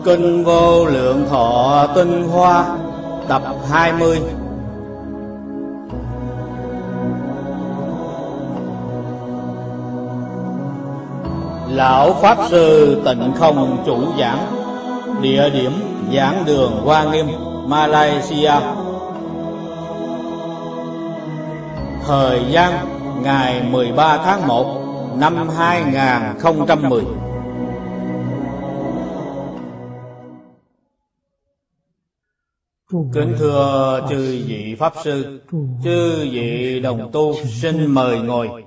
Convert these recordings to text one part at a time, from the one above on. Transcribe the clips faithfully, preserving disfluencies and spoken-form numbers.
Kinh Vô Lượng Thọ Tinh Hoa tập hai mươi. Lão Pháp Sư Tịnh Không chủ giảng. Địa điểm giảng đường Hoa Nghiêm, Malaysia. Thời gian ngày mười ba tháng một năm hai nghìn không trăm mười. Kính thưa chư vị Pháp Sư, chư vị đồng tu, xin mời ngồi.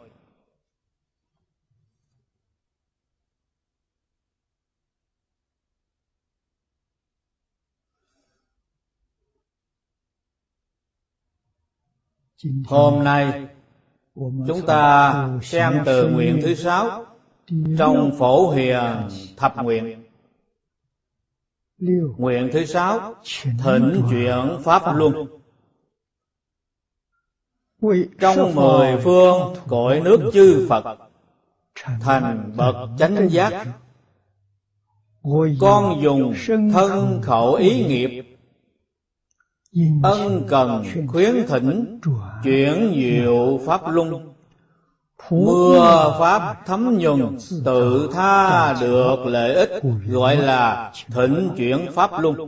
Hôm nay chúng ta xem từ nguyện thứ sáu trong Phổ Hiền Thập Nguyện. Nguyện thứ sáu, thỉnh chuyển Pháp Luân. Trong mười phương cõi nước chư Phật thành bậc chánh giác, con dùng thân khẩu ý nghiệp ân cần khuyến thỉnh chuyển diệu Pháp Luân. Mưa Pháp thấm nhuần tự tha được lợi ích, gọi là thỉnh chuyển Pháp Luân.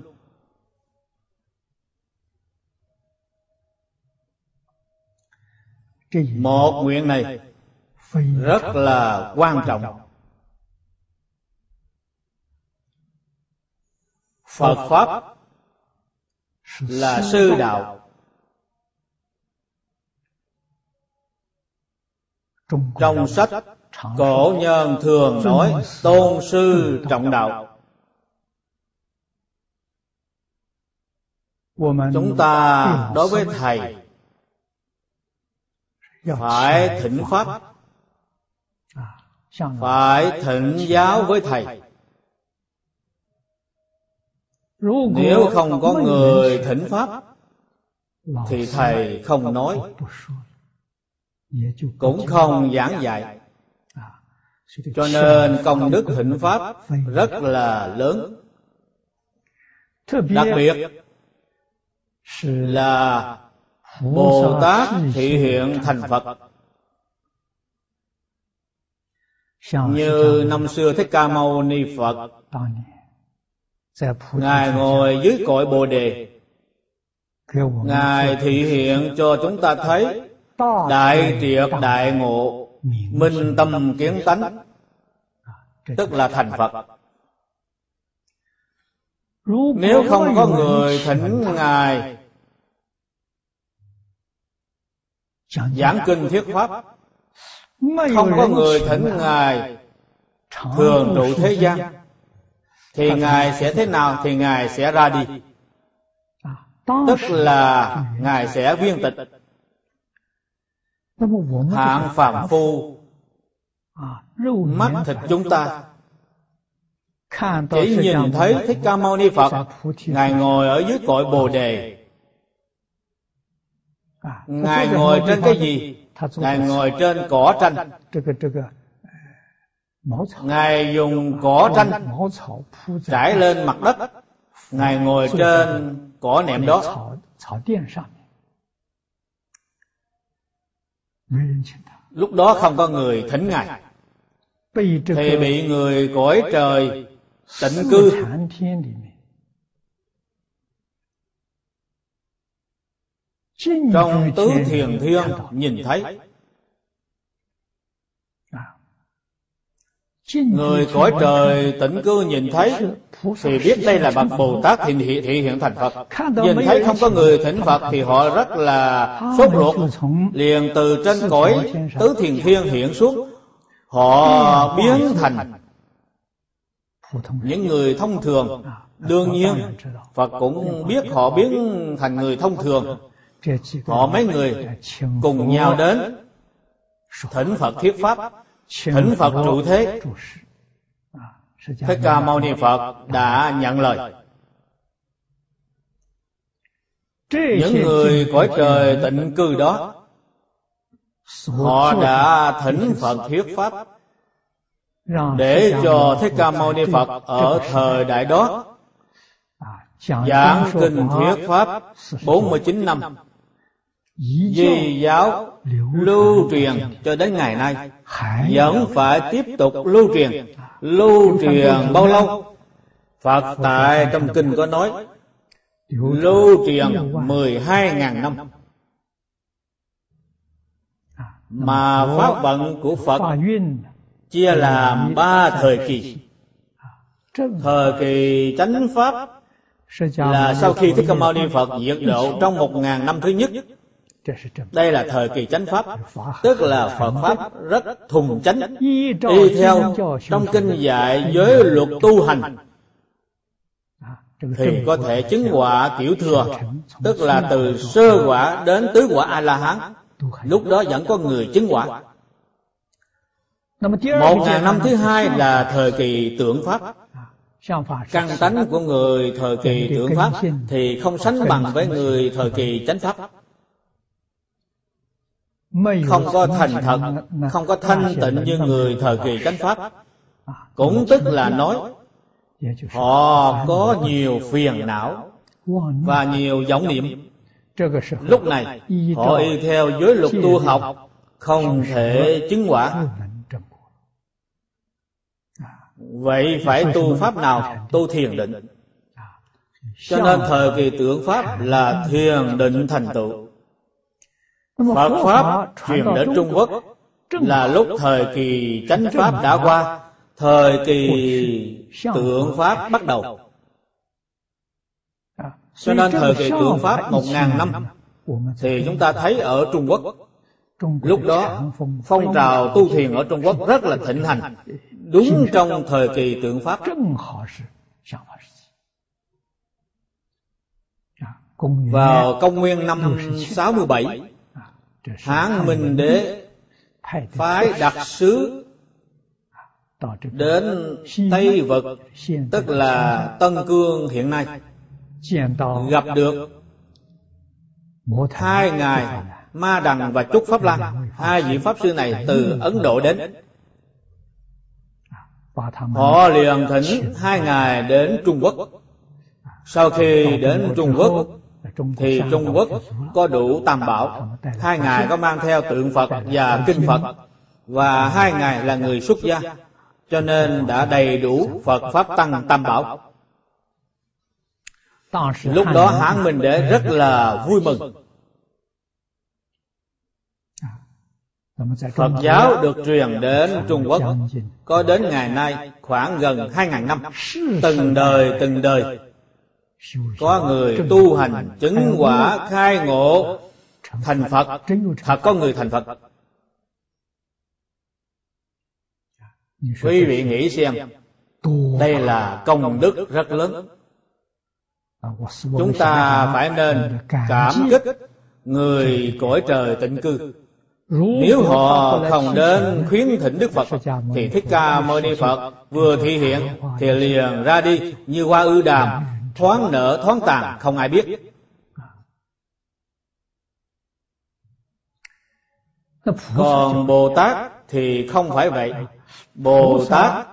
Một nguyện này rất là quan trọng. Phật Pháp là sư đạo. Trong sách cổ nhân thường nói tôn sư trọng đạo. Chúng ta đối với thầy phải thỉnh Pháp, phải thỉnh giáo với thầy. Nếu không có người thỉnh Pháp thì thầy không nói, cũng không giảng dạy. Cho nên công đức thỉnh Pháp rất là lớn. Đặc biệt là Bồ Tát thị hiện thành Phật. Như năm xưa Thích Ca Mâu Ni Phật, Ngài ngồi dưới cội Bồ Đề, Ngài thị hiện cho chúng ta thấy đại triệt đại ngộ, minh tâm kiến tánh, tức là thành Phật. Nếu không có người thỉnh Ngài giảng kinh thuyết Pháp, không có người thỉnh Ngài thường trụ thế gian, thì Ngài sẽ thế nào? Thì Ngài sẽ ra đi, tức là Ngài sẽ viên tịch. Hạng phàm phu mắt thịt chúng ta chỉ nhìn thấy Thích Ca Mâu Ni Phật, Ngài ngồi ở dưới cội Bồ Đề. Ngài ngồi trên cái gì? Ngài ngồi trên cỏ tranh. Ngài dùng cỏ tranh trải lên mặt đất, Ngài ngồi trên cỏ nệm đó. Lúc đó không có người thỉnh Ngài, thì bị người cõi trời tịnh cư trong tứ thiền thiên nhìn thấy. Người cõi trời tịnh cư nhìn thấy thì biết đây là bậc Bồ Tát thị hiện, thị hiện thành Phật. Nhìn thấy không có người thỉnh Phật thì họ rất là sốt ruột, liền từ trên cõi tứ thiền thiên hiện xuống. Họ biến thành những người thông thường. Đương nhiên Phật cũng biết họ biến thành người thông thường. Họ mấy người cùng nhau đến thỉnh Phật thuyết Pháp, thỉnh Phật trụ thế. Thích Ca Mâu Ni Phật đã nhận lời. Những người cõi trời tịnh cư đó, họ đã thỉnh Phật thuyết Pháp, để cho Thích Ca Mâu Ni Phật ở thời đại đó giảng kinh thuyết pháp bốn mươi chín năm, Di giáo lưu truyền cho đến ngày nay, vẫn phải tiếp tục lưu truyền. Lưu truyền bao lâu? Phật tại trong kinh có nói lưu truyền mười hai ngàn năm. Mà pháp vận của Phật chia làm ba thời kỳ. Thời kỳ chánh pháp là sau khi Thích Ca Mâu Ni Phật diệt độ trong một ngàn năm thứ nhất. Đây là thời kỳ chánh pháp, tức là Phật pháp rất thuần chánh, y theo trong kinh dạy giới luật tu hành thì có thể chứng quả kiểu thừa, tức là từ sơ quả đến tứ quả A-la-hán. Lúc đó vẫn có người chứng quả. Một ngàn năm thứ hai là thời kỳ tượng pháp. Căn tánh của người thời kỳ tượng pháp thì không sánh bằng với người thời kỳ chánh pháp. Không có thành thật, không có thanh tịnh như người thời kỳ chánh pháp. Cũng tức là nói họ có nhiều phiền não và nhiều vọng niệm. Lúc này họ y theo giới luật tu học, không thể chứng quả. Vậy phải tu pháp nào? Tu thiền định. Cho nên thời kỳ tượng pháp là thiền định thành tựu. Phật pháp truyền đến Trung Quốc là lúc thời kỳ chánh pháp đã qua, thời kỳ tượng pháp bắt đầu. Cho nên thời kỳ tượng pháp một ngàn năm thì chúng ta thấy ở Trung Quốc, lúc đó phong trào tu thiền ở Trung Quốc rất là thịnh hành, đúng trong thời kỳ tượng pháp. Vào công nguyên năm sáu mươi bảy, Hán Minh Đế phái đặc sứ đến Tây Vực, tức là Tân Cương hiện nay, gặp được hai ngài Ma Đằng và Trúc Pháp Lan. Hai vị pháp sư này từ Ấn Độ đến. Họ liền thỉnh hai ngài đến Trung Quốc. Sau khi đến Trung Quốc thì Trung Quốc có đủ tam bảo. Hai ngài có mang theo tượng Phật và kinh Phật, và hai ngài là người xuất gia, cho nên đã đầy đủ Phật pháp tăng tam bảo. Lúc đó Hán Minh Đế rất là vui mừng. Phật giáo được truyền đến Trung Quốc có đến ngày nay khoảng gần hai ngàn năm. Từng đời từng đời có người tu hành chứng quả khai ngộ thành Phật. Thật có người thành Phật. Quý vị nghĩ xem, đây là công đức rất lớn. Chúng ta phải nên cảm kích người cõi trời tịnh cư. Nếu họ không đến khuyến thỉnh Đức Phật thì Thích Ca Mâu Ni Phật vừa thị hiện thì liền ra đi như hoa ư đàm, thoáng nở thoáng tàn, không ai biết. Còn Bồ Tát thì không phải vậy. Bồ Tát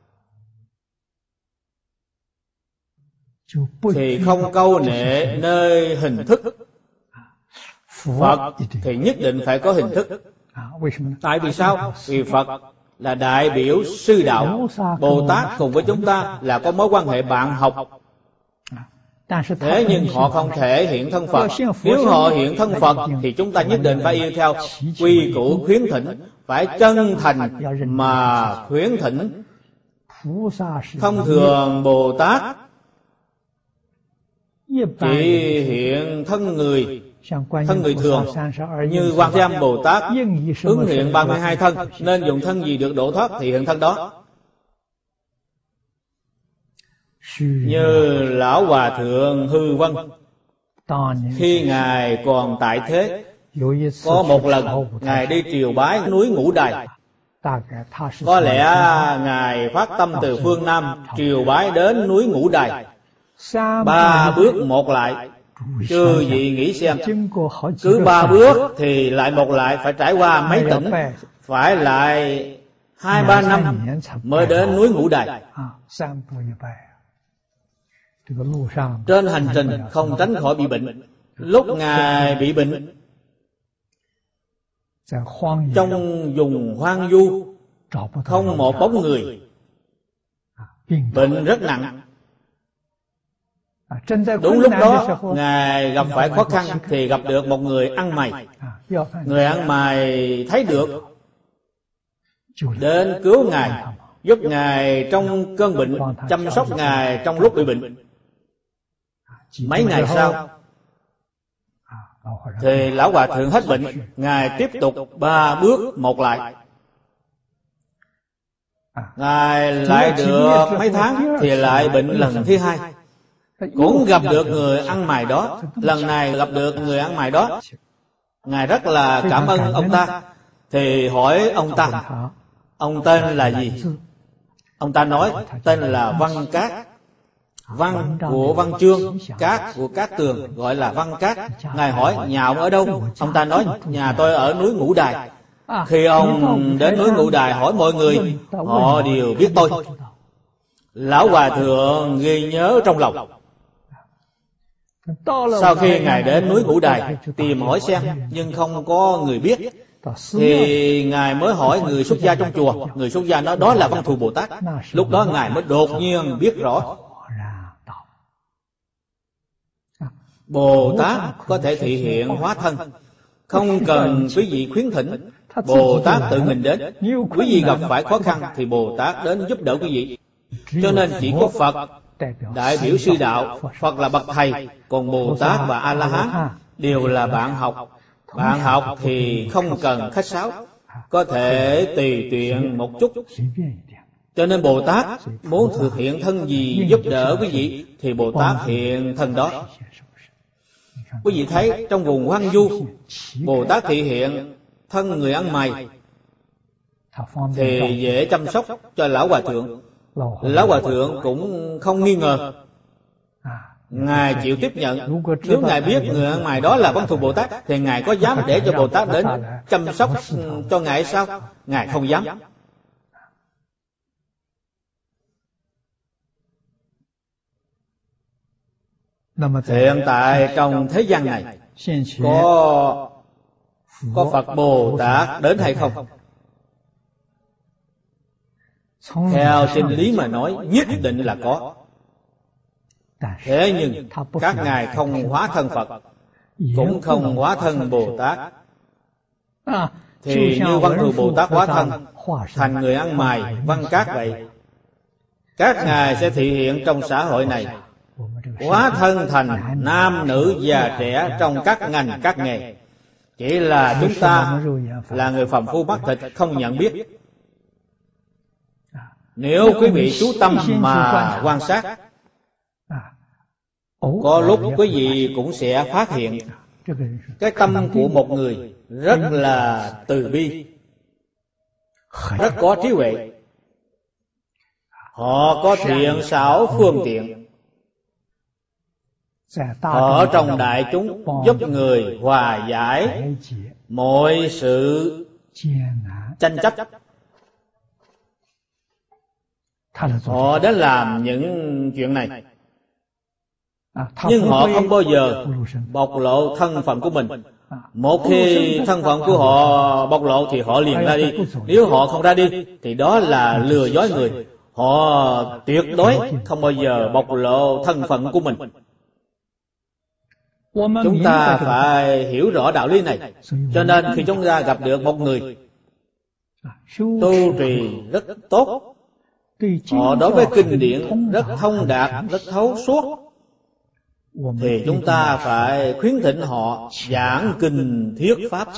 thì không câu nệ nơi hình thức. Phật thì nhất định phải có hình thức. Tại vì sao? Vì Phật là đại biểu sư đạo. Bồ Tát cùng với chúng ta là có mối quan hệ bạn học. Thế nhưng họ không thể hiện thân Phật. Nếu họ hiện thân Phật thì chúng ta nhất định phải yêu theo quy củ khuyến thỉnh, phải chân thành mà khuyến thỉnh. Thông thường Bồ Tát chỉ hiện thân người, thân người thường, như Quan Thế Âm Bồ Tát ứng hiện ba mươi hai thân, nên dùng thân gì được độ thoát thì hiện thân đó. Như Lão Hòa Thượng Hư Vân, khi Ngài còn tại thế, có một lần Ngài đi triều bái núi Ngũ Đài. Có lẽ Ngài phát tâm từ phương Nam triều bái đến núi Ngũ Đài. Ba bước một lại, chư vị nghĩ xem, cứ ba bước thì lại một lại, phải trải qua mấy tỉnh, phải lại hai ba năm mới đến núi Ngũ Đài. Trên hành trình không tránh khỏi bị bệnh. Lúc Ngài bị bệnh, trong vùng hoang vu không một bóng người, bệnh rất nặng. Đúng lúc đó Ngài gặp phải khó khăn thì gặp được một người ăn mày. Người ăn mày thấy được, đến cứu Ngài, giúp Ngài trong cơn bệnh, chăm sóc Ngài trong lúc bị bệnh. Mấy ngày sau thì Lão Hòa Thượng hết bệnh. Ngài tiếp tục ba bước một lại. Ngài lại được mấy tháng thì lại bệnh lần thứ hai, cũng gặp được người ăn mày đó. Lần này gặp được người ăn mày đó, Ngài rất là cảm ơn ông ta, thì hỏi ông ta ông tên là gì. Ông ta nói tên là Văn Cát. Văn của Văn Chương, Cát của Cát Tường, gọi là Văn Cát. Ngài hỏi nhà ông ở đâu? Ông ta nói nhà tôi ở núi Ngũ Đài. Khi ông đến núi Ngũ Đài hỏi mọi người, họ đều biết tôi. Lão Hòa Thượng ghi nhớ trong lòng. Sau khi Ngài đến núi Ngũ Đài tìm hỏi xem, nhưng không có người biết, thì Ngài mới hỏi người xuất gia trong chùa. Người xuất gia nói đó là Văn Thù Bồ Tát. Lúc đó Ngài mới đột nhiên biết rõ Bồ Tát có thể thị hiện hóa thân, không cần quý vị khuyến thỉnh. Bồ Tát tự mình đến. Quý vị gặp phải khó khăn thì Bồ Tát đến giúp đỡ quý vị. Cho nên chỉ có Phật đại biểu sư đạo, Phật là bậc thầy, còn Bồ Tát và A-la-hán đều là bạn học. Bạn học thì không cần khách sáo, có thể tùy tiện một chút. Cho nên Bồ Tát muốn thực hiện thân gì giúp đỡ quý vị thì Bồ Tát hiện thân đó. Quý vị thấy trong vùng hoang vu, Bồ Tát thị hiện thân người ăn mày thì dễ chăm sóc cho Lão Hòa Thượng. Lão Hòa Thượng cũng không nghi ngờ, Ngài chịu tiếp nhận. Nếu Ngài biết người ăn mày đó là Văn Thù Bồ Tát thì Ngài có dám để cho Bồ Tát đến chăm sóc cho Ngài sao? Ngài không dám. Hiện tại trong thế gian này có có Phật Bồ Tát đến hay không? Theo chân lý mà nói, nhất định là có. Thế nhưng các ngài không hóa thân Phật, cũng không hóa thân Bồ Tát. Thì như Văn Thù Bồ Tát hóa thân thành người ăn mày Văn Cát vậy, các ngài sẽ thị hiện trong xã hội này, hóa thân thành nam nữ già trẻ trong các ngành các nghề. Chỉ là chúng ta là người phàm phu mắt thịt không nhận biết. Nếu quý vị chú tâm mà quan sát, có lúc quý vị cũng sẽ phát hiện cái tâm của một người rất là từ bi, rất có trí huệ. Họ có thiện xảo phương tiện, họ trong đại chúng giúp người hòa giải mọi sự tranh chấp. Họ đã làm những chuyện này, nhưng họ không bao giờ bộc lộ thân phận của mình. Một khi thân phận của họ bộc lộ thì họ liền ra đi. Nếu họ không ra đi thì đó là lừa dối người. Họ tuyệt đối không bao giờ bộc lộ thân phận của mình. Chúng ta phải hiểu rõ đạo lý này. Cho nên khi chúng ta gặp được một người tu trì rất tốt, họ đối với kinh điển rất thông đạt, rất thấu suốt, thì chúng ta phải khuyến thỉnh họ giảng kinh thuyết pháp.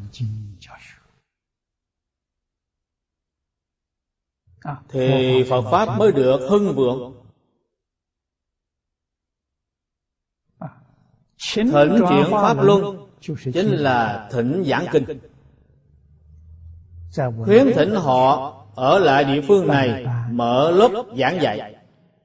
Thì Phật Pháp mới được hưng vượng. Thỉnh chuyển Pháp Luân chính là thỉnh giảng kinh. Khuyến thỉnh họ ở lại địa phương này mở lớp giảng dạy.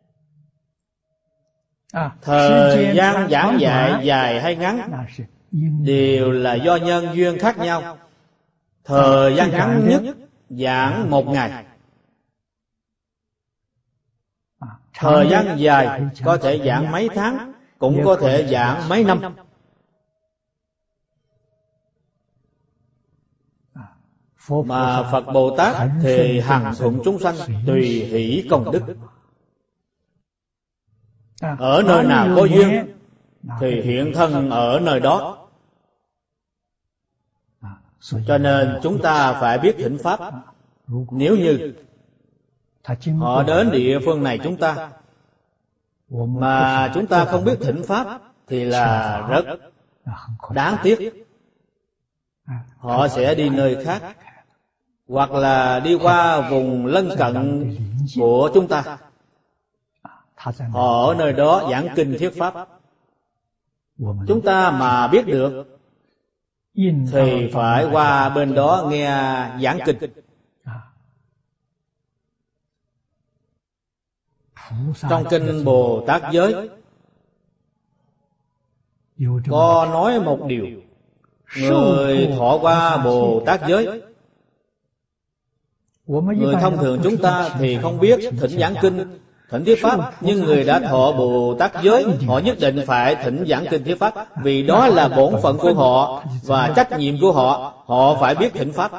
Thời gian giảng dạy dài hay ngắn đều là do nhân duyên khác nhau. Thời gian ngắn nhất giảng một ngày, Thời gian dài có thể giảng mấy tháng, cũng có thể giảng mấy năm. Mà Phật Bồ Tát thì hằng thuận chúng sanh, tùy hỷ công đức. Ở nơi nào có duyên thì hiện thân ở nơi đó. Cho nên chúng ta phải biết thỉnh Pháp. Nếu như họ đến địa phương này chúng ta mà chúng ta không biết thỉnh Pháp thì là rất đáng tiếc. Họ sẽ đi nơi khác, hoặc là đi qua vùng lân cận của chúng ta. Họ ở nơi đó giảng kinh thuyết Pháp. Chúng ta mà biết được thì phải qua bên đó nghe giảng kinh. Trong kinh Bồ Tát giới có nói một điều: người thọ qua Bồ Tát giới, người thông thường chúng ta thì không biết thỉnh giảng kinh, thỉnh thuyết Pháp, nhưng người đã thọ Bồ Tát giới, họ nhất định phải thỉnh giảng kinh thuyết Pháp, vì đó là bổn phận của họ và trách nhiệm của họ, họ phải biết thỉnh Pháp.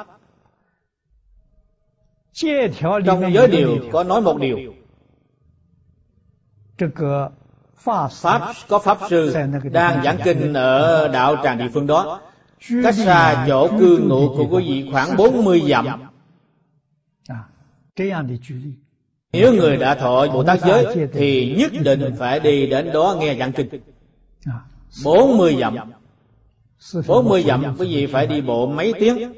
Trong giới điều có nói một điều: Pháp có Pháp sư đang giảng kinh ở đạo tràng địa phương đó, cách xa chỗ cư ngụ của quý vị khoảng bốn mươi dặm. Nếu người đã thọ Bồ Tát giới thì nhất định phải đi đến đó nghe giảng kinh. bốn mươi dặm. bốn mươi dặm quý vị phải đi bộ mấy tiếng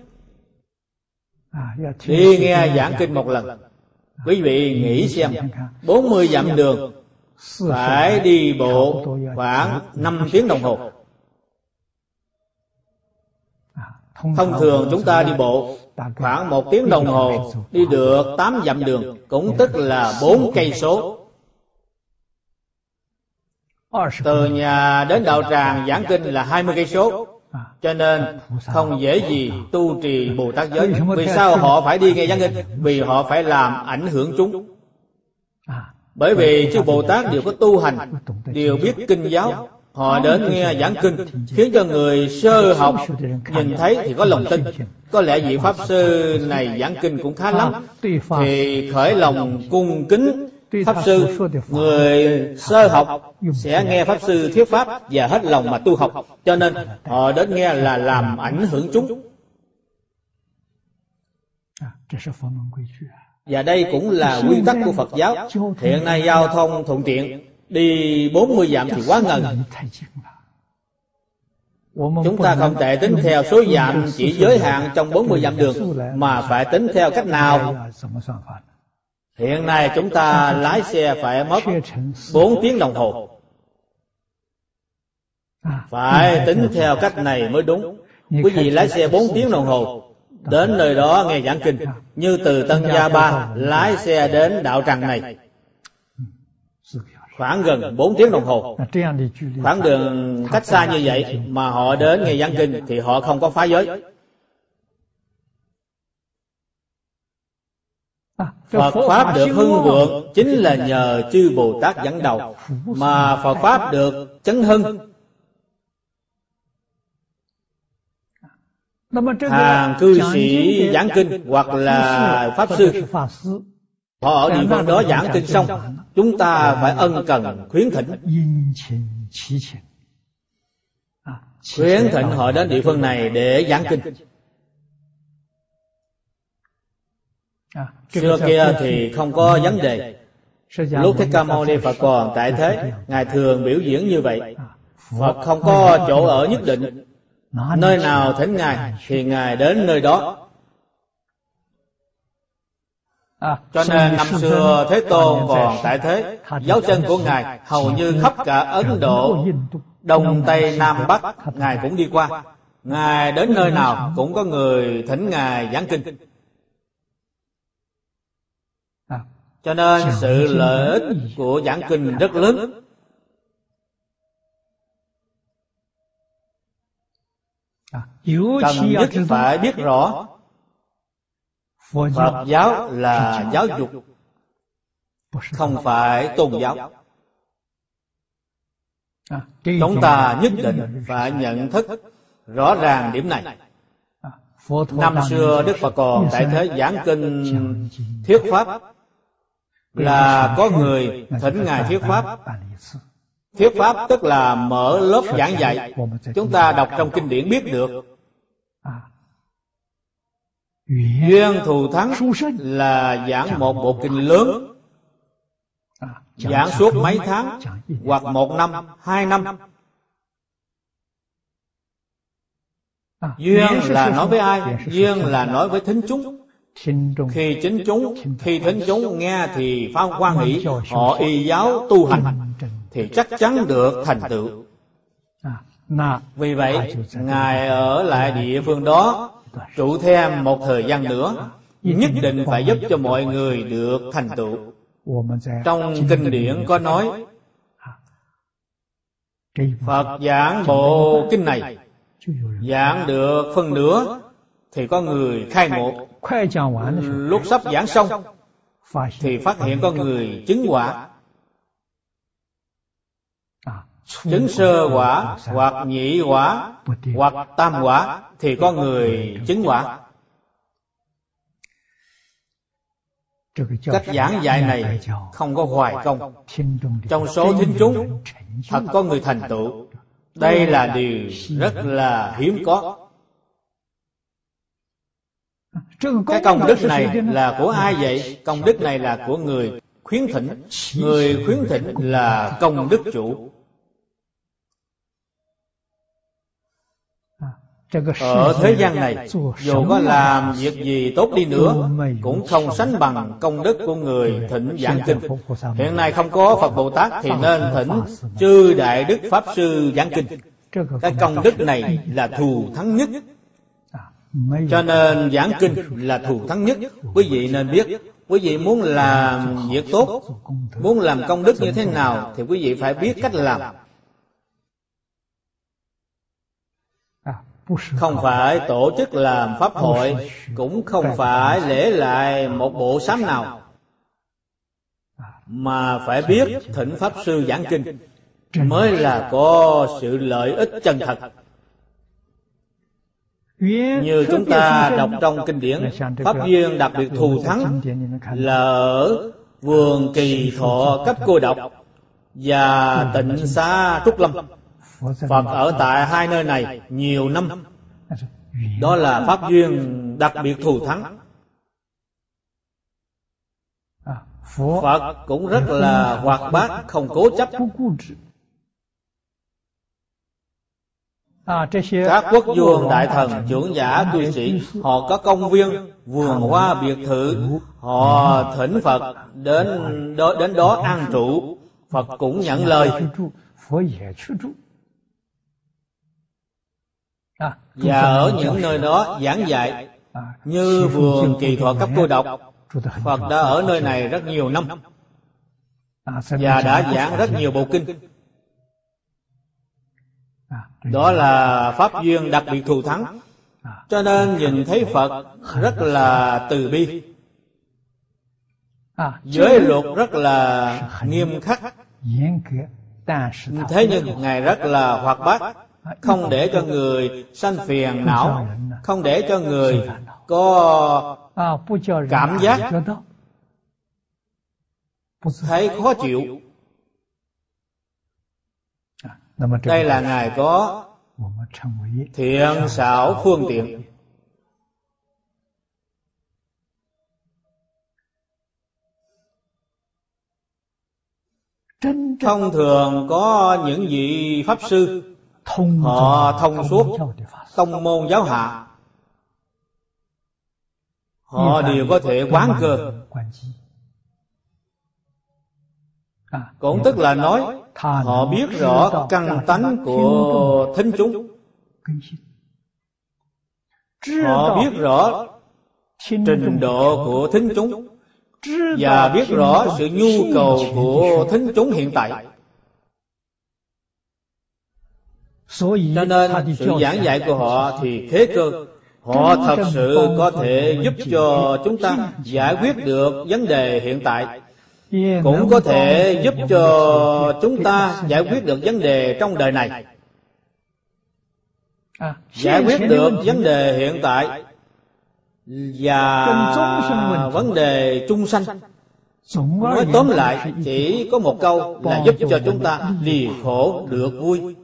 đi nghe giảng kinh một lần. Quý vị nghĩ xem, bốn mươi dặm đường phải đi bộ khoảng năm tiếng đồng hồ. Thông thường chúng ta đi bộ khoảng một tiếng đồng hồ đi được tám dặm đường, cũng tức là bốn cây số. Từ nhà đến đạo tràng giảng kinh là hai mươi cây số, cho nên không dễ gì tu trì Bồ Tát giới. Vì sao họ phải đi nghe giảng kinh? Vì họ phải làm ảnh hưởng chúng. Bởi vì chư Bồ Tát đều có tu hành, đều biết kinh giáo. Họ đến nghe giảng kinh khiến cho người sơ học nhìn thấy thì có lòng tin. Có lẽ vị Pháp sư này giảng kinh cũng khá lắm, thì khởi lòng cung kính Pháp sư. Người sơ học sẽ nghe Pháp sư thuyết Pháp và hết lòng mà tu học, cho nên họ đến nghe là làm ảnh hưởng chúng. Và đây cũng là nguyên tắc của Phật giáo. Hiện nay giao thông thuận tiện, đi bốn mươi dặm thì quá ngần. Chúng ta không thể tính theo số dặm chỉ giới hạn trong bốn mươi dặm đường, mà phải tính theo cách nào. Hiện nay chúng ta lái xe phải mất bốn tiếng đồng hồ. Phải tính theo cách này mới đúng. Quý vị lái xe bốn tiếng đồng hồ đến nơi đó nghe giảng kinh, như từ Tân Gia Ba lái xe đến đạo tràng này khoảng gần bốn tiếng đồng hồ. Khoảng đường cách xa như vậy mà họ đến nghe giảng kinh thì họ không có phá giới. Phật Pháp được hưng vượng chính là nhờ chư Bồ Tát dẫn đầu, mà Phật Pháp được chấn hưng. Hàng cư sĩ giảng kinh hoặc là Pháp sư, họ ở địa phương đó giảng kinh xong, chúng ta phải ân cần khuyến thỉnh. Khuyến thỉnh họ đến địa phương này để giảng kinh. Xưa kia thì không có vấn đề. Lúc Thích Ca Mâu Ni Phật còn tại thế, Ngài thường biểu diễn như vậy. Phật không có chỗ ở nhất định, nơi nào thỉnh Ngài thì Ngài đến nơi đó. Cho nên năm xưa Thế Tôn còn tại thế, dấu chân của Ngài hầu như khắp cả Ấn Độ, Đông Tây Nam Bắc, Ngài cũng đi qua. Ngài đến nơi nào cũng có người thỉnh Ngài giảng kinh. Cho nên sự lợi ích của giảng kinh rất lớn. Cần nhất phải biết rõ Phật giáo là giáo dục, không phải tôn giáo. Chúng ta nhất định phải nhận thức rõ ràng điểm này. Năm xưa Đức Phật còn tại thế giảng kinh thuyết pháp, là có người thỉnh Ngài thuyết pháp. Thuyết pháp tức là mở lớp giảng dạy. Chúng ta đọc trong kinh điển biết được Duyên Thù Thắng là giảng một bộ kinh lớn, giảng suốt mấy tháng hoặc một năm, hai năm. Duyên là nói với ai? Duyên là nói với thính chúng. Khi chính chúng, khi thính chúng nghe thì phát hoan hỷ, họ y giáo tu hành thì chắc chắn được thành tựu. Vì vậy, Ngài ở lại địa phương đó trụ thêm một thời gian nữa, nhất định phải giúp cho mọi người được thành tựu. Trong kinh điển có nói, Phật giảng bộ kinh này, giảng được phân nửa thì có người khai ngộ. Lúc sắp giảng xong thì phát hiện có người chứng quả. Chứng sơ quả hoặc nhị quả hoặc tam quả thì có người chứng quả. Cách giảng dạy này không có hoài công. Trong số thính chúng thật có người thành tựu. Đây là điều rất là hiếm có. Cái công đức này là của ai vậy? Công đức này là của người khuyến thỉnh. Người khuyến thỉnh là công đức chủ. Ở thế gian này, dù có làm việc gì tốt đi nữa cũng không sánh bằng công đức của người thỉnh giảng kinh. Hiện nay không có Phật Bồ Tát thì nên thỉnh chư Đại Đức Pháp Sư giảng kinh. Cái công đức này là thù thắng nhất. Cho nên giảng kinh là thù thắng nhất. Quý vị nên biết, quý vị muốn làm việc tốt, muốn làm công đức như thế nào thì quý vị phải biết cách làm. Không phải tổ chức làm pháp hội, cũng không phải lễ lại một bộ sám nào, mà phải biết thỉnh Pháp Sư giảng kinh mới là có sự lợi ích chân thật. Như chúng ta đọc trong kinh điển, pháp duyên đặc biệt thù thắng là ở vườn Kỳ Thọ Cấp Cô Độc và Tịnh Xá Trúc Lâm. Phật ở tại hai nơi này nhiều năm. Đó là pháp duyên đặc biệt thù thắng. Phật cũng rất là hoạt bát, không cố chấp. Các quốc vương đại thần, trưởng giả, tu sĩ, họ có công viên, vườn hoa, biệt thự, họ thỉnh Phật đến đó, đến đó an trụ. Phật cũng nhận lời. Và ở những nơi đó giảng dạy. Như vườn Kỳ Thọ Cấp Cô Độc, Phật đã ở nơi này rất nhiều năm và đã giảng rất nhiều bộ kinh. Đó là pháp duyên đặc biệt thù thắng. Cho nên nhìn thấy Phật rất là từ bi, giới luật rất là nghiêm khắc. Thế nhưng Ngài rất là hoạt bát, không để cho người sanh phiền não, không để cho người có cảm giác thấy khó chịu. Đây là Ngài có thiện xảo phương tiện. Thông thường có những vị Pháp Sư, họ thông suốt tông môn giáo hạ, họ đều có thể quán cơ. Cũng tức là nói họ biết rõ căn tánh của thính chúng, họ biết rõ trình độ của thính chúng và biết rõ sự nhu cầu của thính chúng hiện tại. Cho nên sự giảng dạy của họ thì thế cơ. Họ thật sự có thể giúp cho chúng ta giải quyết được vấn đề hiện tại. cũng có thể giúp cho chúng ta giải quyết được vấn đề trong đời này, giải quyết được vấn đề hiện tại và vấn đề chung sanh. Nói tóm lại chỉ có một câu là giúp cho chúng ta lìa khổ được vui.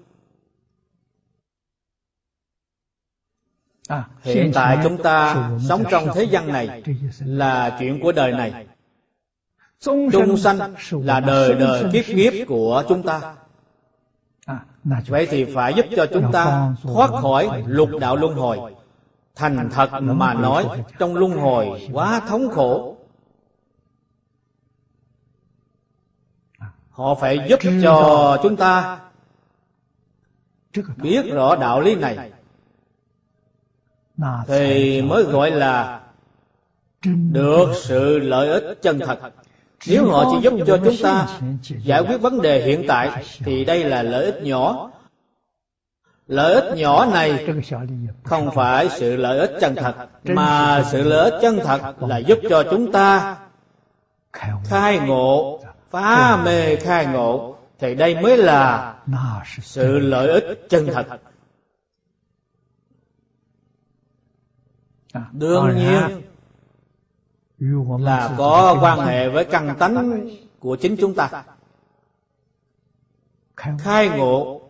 Hiện tại chúng ta sống trong thế gian này là chuyện của đời này. Chung sanh là đời đời kiếp kiếp của chúng ta. Vậy thì phải giúp cho chúng ta thoát khỏi lục đạo luân hồi. Thành thật mà nói, trong luân hồi quá thống khổ. Họ phải giúp cho chúng ta biết rõ đạo lý này, thì mới gọi là được sự lợi ích chân thật. Nếu họ chỉ giúp cho chúng ta giải quyết vấn đề hiện tại thì đây là lợi ích nhỏ. Lợi ích nhỏ này không phải sự lợi ích chân thật, mà sự lợi ích chân thật là giúp cho chúng ta khai ngộ, phá mê khai ngộ, thì đây mới là sự lợi ích chân thật. Đương nhiên là có quan hệ với căn tánh của chính chúng ta. Khai ngộ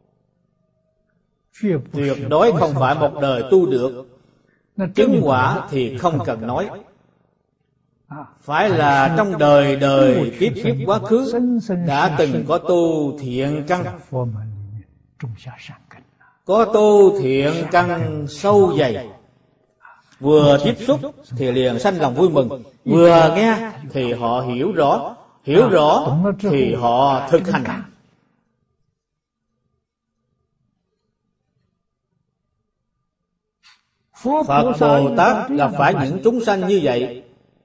tuyệt đối không phải một đời tu được. Chứng quả thì không cần nói, phải là trong đời đời kiếp kiếp quá khứ đã từng có tu thiện căn, có tu thiện căn sâu dày. Vừa tiếp xúc thì liền sanh lòng vui mừng, vừa nghe thì họ hiểu rõ, hiểu rõ thì họ thực hành. Phật Bồ Tát gặp phải những chúng sanh như vậy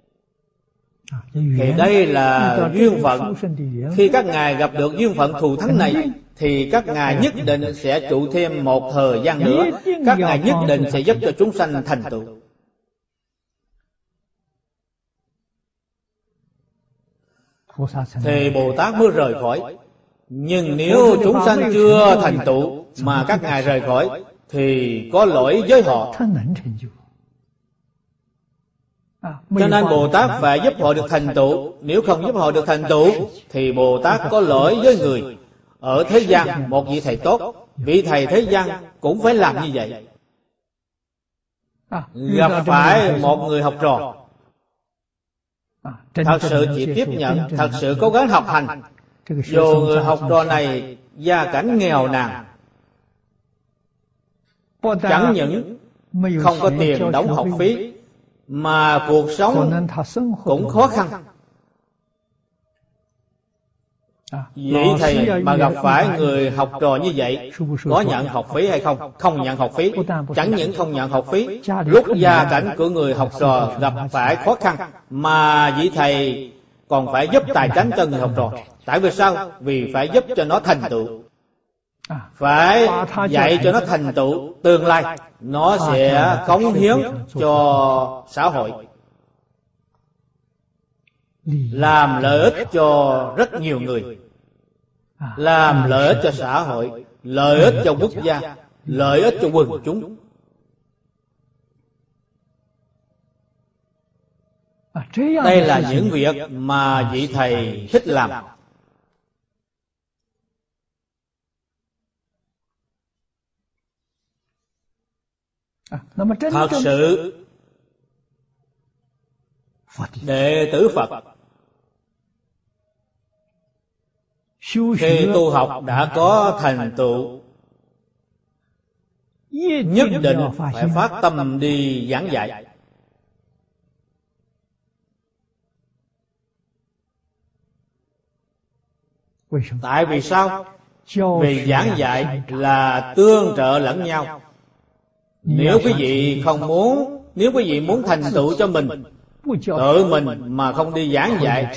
thì đây là duyên phận. Khi các ngài gặp được duyên phận thù thắng này thì các ngài nhất định sẽ trụ thêm một thời gian nữa. Các ngài nhất định sẽ giúp cho chúng sanh thành tựu. Thì Bồ Tát mới rời khỏi. Nhưng nếu chúng sanh chưa thành tựu mà các ngài rời khỏi thì có lỗi với họ. Cho nên Bồ Tát phải giúp họ được thành tựu. Nếu không giúp họ được thành tựu thì Bồ Tát có lỗi với người. Ở thế gian một vị thầy tốt, vị thầy thế gian cũng phải làm như vậy. Gặp phải một người học trò thật sự chỉ tiếp nhận, thật sự cố gắng học hành, dù người học trò này gia cảnh nghèo nàn, chẳng những không có tiền đóng học phí mà cuộc sống cũng khó khăn. Vậy thầy mà gặp phải người học trò như vậy, có nhận học phí hay không? Không nhận học phí. Chẳng những không nhận học phí, lúc gia cảnh của người học trò gặp phải khó khăn mà vị thầy còn phải giúp tài chánh cho người học trò. Tại vì sao? Vì phải giúp cho nó thành tựu, phải dạy cho nó thành tựu tương lai, nó sẽ cống hiến cho xã hội, làm lợi ích cho rất nhiều người, làm lợi ích cho xã hội, lợi ích cho quốc gia, lợi ích cho quần chúng. Đây là những việc mà vị thầy thích làm. Thật sự đệ tử Phật khi tu học đã có thành tựu, nhất định phải phát tâm đi giảng dạy. Tại vì sao? Vì giảng dạy là tương trợ lẫn nhau. Nếu quý vị không muốn, nếu quý vị muốn thành tựu cho mình, tự mình mà không đi giảng dạy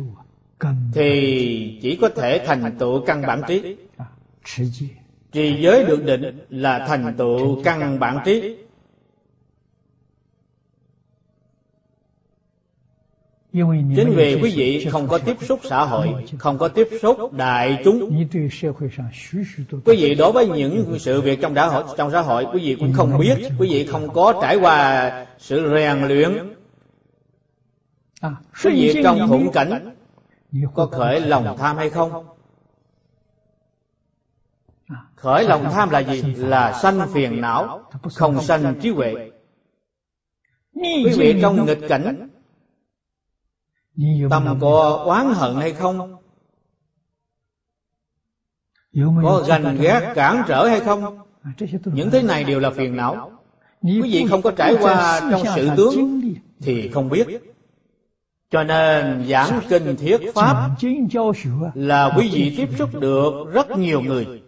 thì chỉ có thể thành tựu căn bản trí. Trì giới được định là thành tựu căn bản trí. Chính vì quý vị không có tiếp xúc xã hội, không có tiếp xúc đại chúng, quý vị đối với những sự việc trong xã hội, trong xã hội quý vị cũng không biết, quý vị không có trải qua sự rèn luyện. Quý vị trong thuận cảnh có khởi lòng tham hay không? Khởi lòng tham là gì? Là sanh phiền não, không sanh trí huệ. Quý vị trong nghịch cảnh tâm có oán hận hay không? Có ganh ghét cản trở hay không? Những thứ này đều là phiền não. Quý vị không có trải qua trong sự tướng thì không biết. Cho nên giảng kinh thuyết pháp là quý vị tiếp xúc được rất nhiều người.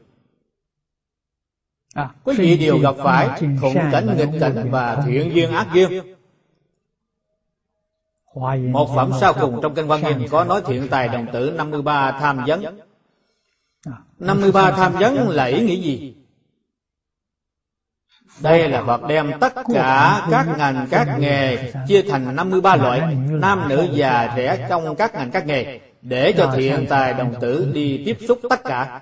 Quý vị đều gặp phải thuận cảnh, nghịch cảnh và thiện duyên, ác duyên. Một phẩm sau cùng trong kinh Hoa Nghiêm có nói thiện tài đồng tử năm mươi ba tham vấn. năm mươi ba tham vấn là ý nghĩa gì? Đây là Phật đem tất cả các ngành các nghề chia thành năm mươi ba loại, nam nữ già trẻ trong các ngành các nghề, để cho thiện tài đồng tử đi tiếp xúc tất cả.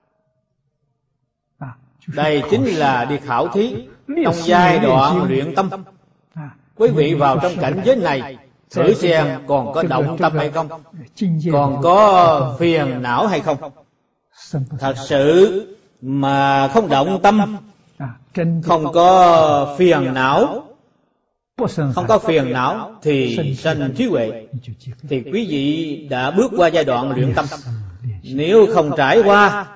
Đây chính là đi khảo thí trong giai đoạn luyện tâm. Quý vị vào trong cảnh giới này, thử xem còn có động tâm hay không, còn có phiền não hay không. Thật sự mà không động tâm, không có phiền não, không có phiền não thì sanh trí huệ, thì quý vị đã bước qua giai đoạn luyện tâm. Nếu không trải qua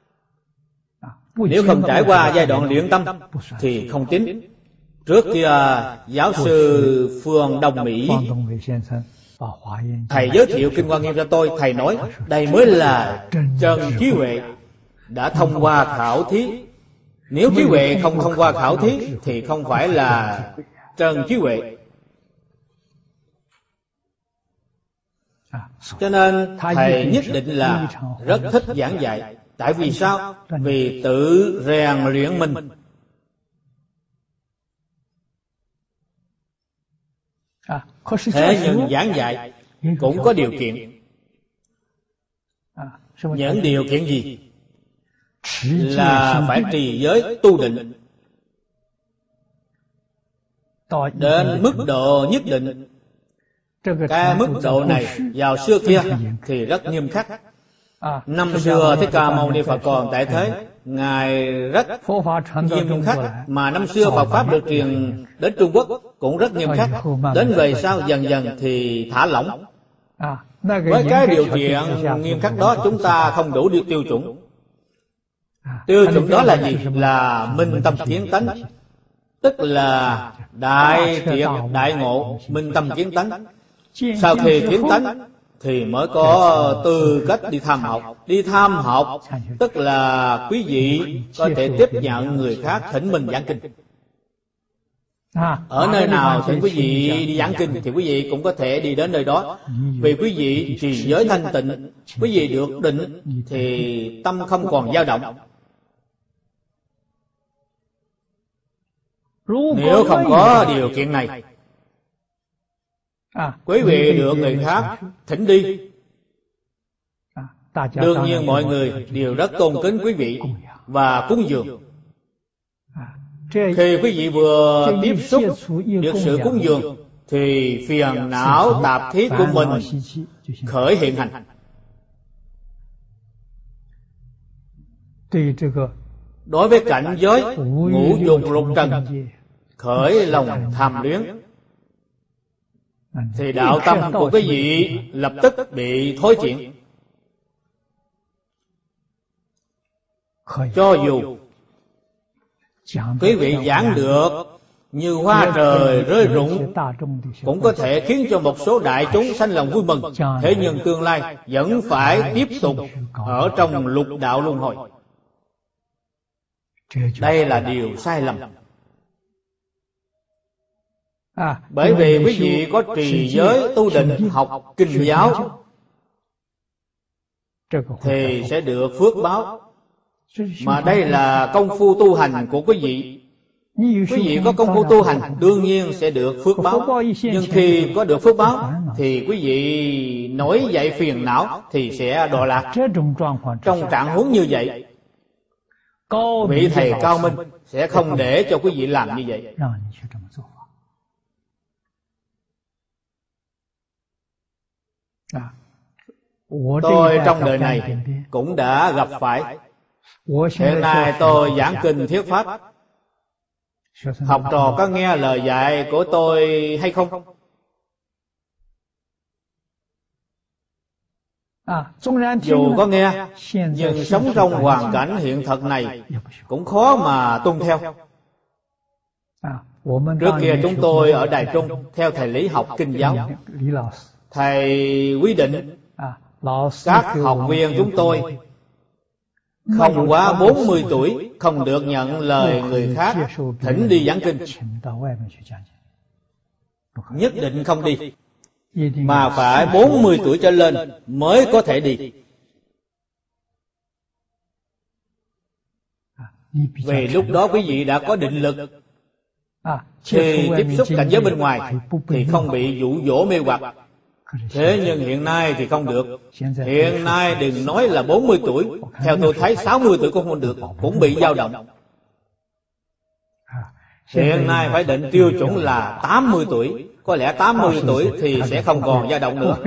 Nếu không trải qua giai đoạn luyện tâm thì không tính. Trước kia giáo sư Phương Đông Mỹ, thầy giới thiệu kinh Hoa Nghiêm cho tôi. Thầy nói đây mới là chân trí huệ, đã thông qua khảo thí. Nếu trí huệ không thông qua khảo thí thì không phải là chân trí huệ. Cho nên thầy nhất định là rất thích giảng dạy. Tại vì sao? Vì tự rèn luyện mình. Thế nhưng giảng dạy cũng có điều kiện. Những điều kiện gì? Là phải trì giới tu định đến mức độ nhất định. Cái mức độ này vào xưa kia thì rất nghiêm khắc. Năm xưa Thích Ca Mâu Ni Phật còn tại thế, Ngài rất nghiêm khắc. Mà năm xưa Phật Pháp được truyền đến Trung Quốc cũng rất nghiêm khắc. Đến về sau dần dần thì thả lỏng. Với cái điều kiện nghiêm khắc đó chúng ta không đủ được tiêu chuẩn. Tiêu chuẩn đó là gì? Là minh tâm kiến tánh, tức là đại triệt đại ngộ, minh tâm kiến tánh. Sau khi kiến tánh thì mới có tư cách đi tham học. Đi tham học tức là quý vị có thể tiếp nhận người khác thỉnh mình giảng kinh. Ở nơi nào thỉnh quý vị đi giảng kinh thì quý vị cũng có thể đi đến nơi đó. Vì quý vị trì giới thanh tịnh, quý vị được định thì tâm không còn dao động. Nếu không có điều kiện này, quý vị được người khác thỉnh đi, đương nhiên mọi người đều rất tôn kính quý vị và cúng dường. Khi quý vị vừa tiếp xúc được sự cúng dường thì phiền não tạp thiết của mình khởi hiện hành. Đối với cảnh giới ngũ dục lục trần khởi lòng tham luyến thì đạo tâm của quý vị lập tức bị thối chuyển. Cho dù quý vị giảng được như hoa trời rơi rụng, cũng có thể khiến cho một số đại chúng sanh lòng vui mừng. Thế nhưng tương lai vẫn phải tiếp tục ở trong lục đạo luân hồi. Đây là điều sai lầm. Bởi vì quý vị có trì giới tu định, học kinh giáo thì sẽ được phước báo. Mà đây là công phu tu hành của quý vị. Quý vị có công phu tu hành đương nhiên sẽ được phước báo. Nhưng khi có được phước báo thì quý vị nổi dậy phiền não thì sẽ đọa lạc. Trong trạng huống như vậy, vị thầy cao minh sẽ không để cho quý vị làm như vậy. Tôi trong đời này cũng đã gặp phải. Hiện nay tôi giảng kinh thuyết pháp, học trò có nghe lời dạy của tôi hay không? Dù có nghe, nhưng sống trong hoàn cảnh hiện thực này cũng khó mà tuân theo. Trước kia chúng tôi ở Đài Trung theo thầy Lý học kinh giáo. Thầy quy định các học viên chúng tôi không quá bốn mươi tuổi không được nhận lời người khác thỉnh đi giảng kinh. Nhất định không đi, mà phải bốn mươi tuổi trở lên mới có thể đi. Vì lúc đó quý vị đã có định lực, khi tiếp xúc cảnh giới bên ngoài thì không bị dụ dỗ mê hoặc. Thế nhưng hiện nay thì không được. Hiện nay đừng nói là bốn mươi tuổi, theo tôi thấy sáu mươi tuổi cũng không được, cũng bị dao động. Hiện nay phải định tiêu chuẩn là tám mươi tuổi. Có lẽ tám mươi tuổi thì sẽ không còn dao động nữa.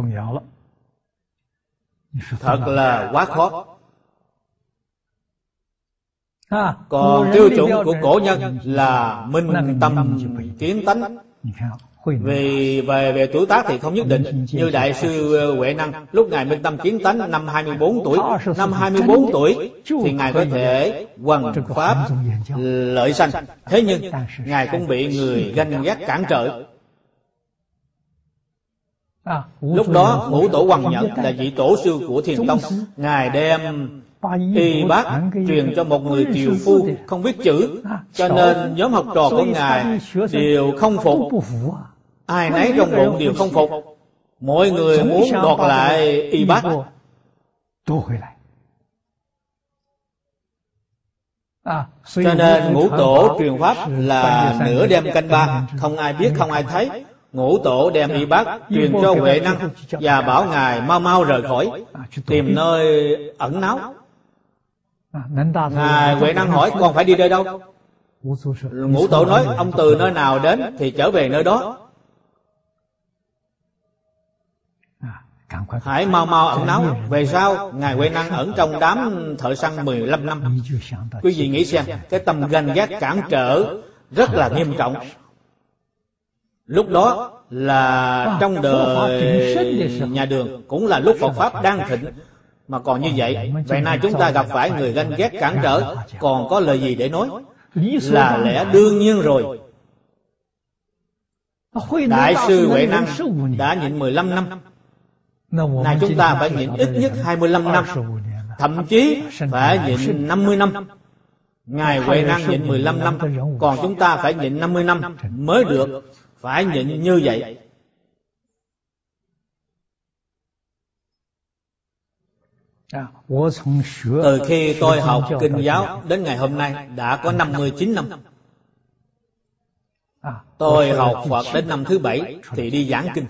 Thật là quá khó. Còn tiêu chuẩn của cổ nhân là minh tâm kiến tánh. Vì về, về tuổi tác thì không nhất định. Như Đại sư Huệ Năng, lúc Ngài minh tâm kiến tánh năm hai mươi bốn tuổi. Năm hai mươi bốn tuổi thì Ngài có thể hoằng pháp lợi sanh. Thế nhưng Ngài cũng bị người ganh ghét cản trở. Lúc đó Ngũ Tổ Hoằng Nhẫn là vị tổ sư của Thiền Tông. Ngài đem y bác truyền cho một người tiều phu không biết chữ, cho nên nhóm học trò của Ngài đều không phục. Ai nấy trong bụng đều không phục. Mọi người muốn đoạt lại y bác. Cho nên Ngũ Tổ truyền pháp là nửa đêm canh ba, không ai biết không ai thấy. Ngũ Tổ đem y bác truyền cho Huệ Năng và bảo Ngài mau mau rời khỏi, tìm nơi ẩn náu. Ngài Huệ Năng hỏi con phải đi nơi đâu? Ngũ Tổ nói ông từ nơi nào đến thì trở về nơi đó. Hãy mau mau ẩn náu. Về sau Ngài Huệ Năng ẩn trong đám thợ săn mười lăm năm. Quý vị nghĩ xem, cái tâm ganh ghét cản trở rất là nghiêm trọng. Lúc đó là trong đời nhà Đường, cũng là lúc Phật Pháp đang thịnh. Mà còn như vậy, vậy nay chúng ta gặp phải người ganh ghét cản trở, còn có lời gì để nói? Là lẽ đương nhiên rồi. Đại sư Huệ Năng đã nhịn mười lăm năm. Này chúng ta phải nhịn ít nhất hai mươi lăm năm, thậm chí phải nhịn năm mươi năm. Ngài Huệ Năng nhịn mười lăm năm, còn chúng ta phải nhịn năm mươi năm mới được. Phải nhịn như vậy. Từ khi tôi học kinh giáo đến ngày hôm nay đã có năm mươi chín năm. Tôi học Phật đến năm thứ bảy thì đi giảng kinh.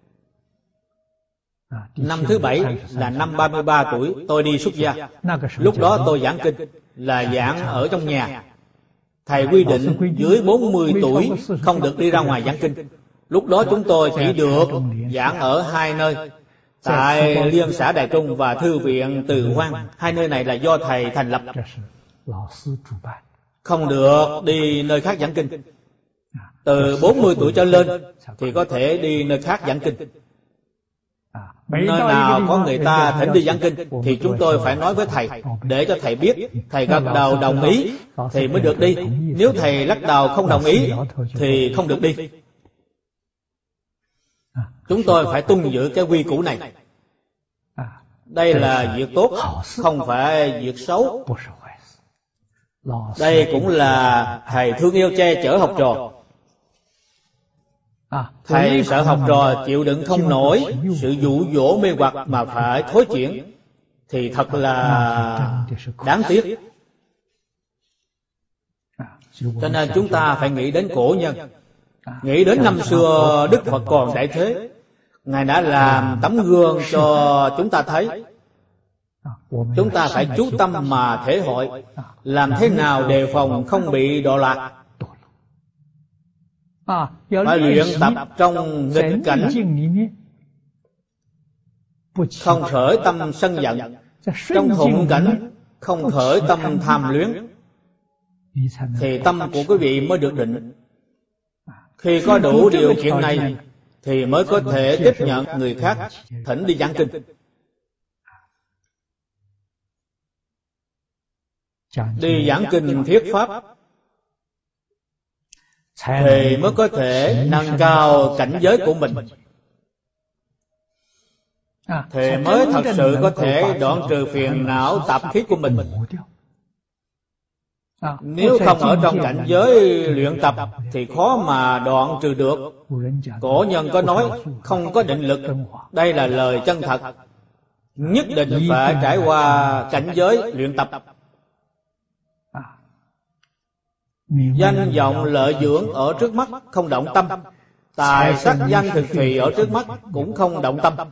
Năm thứ bảy là năm ba mươi ba tuổi tôi đi xuất gia. Lúc đó tôi giảng kinh là giảng ở trong nhà. Thầy quy định dưới bốn mươi tuổi không được đi ra ngoài giảng kinh. Lúc đó chúng tôi chỉ được giảng ở hai nơi, tại Liên xã Đài Trung và Thư viện Từ Hoan. Hai nơi này là do thầy thành lập, không được đi nơi khác giảng kinh. Từ bốn mươi tuổi trở lên thì có thể đi nơi khác giảng kinh. Nơi nào có người ta thỉnh đi giảng kinh thì chúng tôi phải nói với thầy, để cho thầy biết. Thầy gật đầu đồng ý thì mới được đi. Nếu thầy lắc đầu không đồng ý thì không được đi. Chúng tôi phải tuân giữ cái quy củ này. Đây là việc tốt, không phải việc xấu. Đây cũng là thầy thương yêu che chở học trò. Thầy sợ học trò chịu đựng không nổi sự dụ dỗ mê hoặc mà phải thối chuyển thì thật là đáng tiếc. Cho nên chúng ta phải nghĩ đến cổ nhân, nghĩ đến năm xưa Đức Phật còn tại thế, Ngài đã làm tấm gương cho chúng ta thấy. Chúng ta phải chú tâm mà thể hội, làm thế nào đề phòng không bị đọa lạc. Phải luyện tập trong nghịch cảnh, không khởi tâm sân giận, trong thuận cảnh không khởi tâm tham luyến, thì tâm của quý vị mới được định. Khi có đủ điều kiện này thì mới có thể tiếp nhận người khác thỉnh đi giảng kinh. Đi giảng kinh thuyết pháp thì mới có thể nâng cao cảnh giới của mình, thì mới thật sự có thể đoạn trừ phiền não tạp khí của mình. Nếu không ở trong cảnh giới luyện tập thì khó mà đoạn trừ được. Cổ nhân có nói không có định lực, đây là lời chân thật. Nhất định phải trải qua cảnh giới luyện tập. Danh vọng lợi dưỡng ở trước mắt không động tâm, tài sắc danh thực thùy ở trước mắt cũng không động tâm.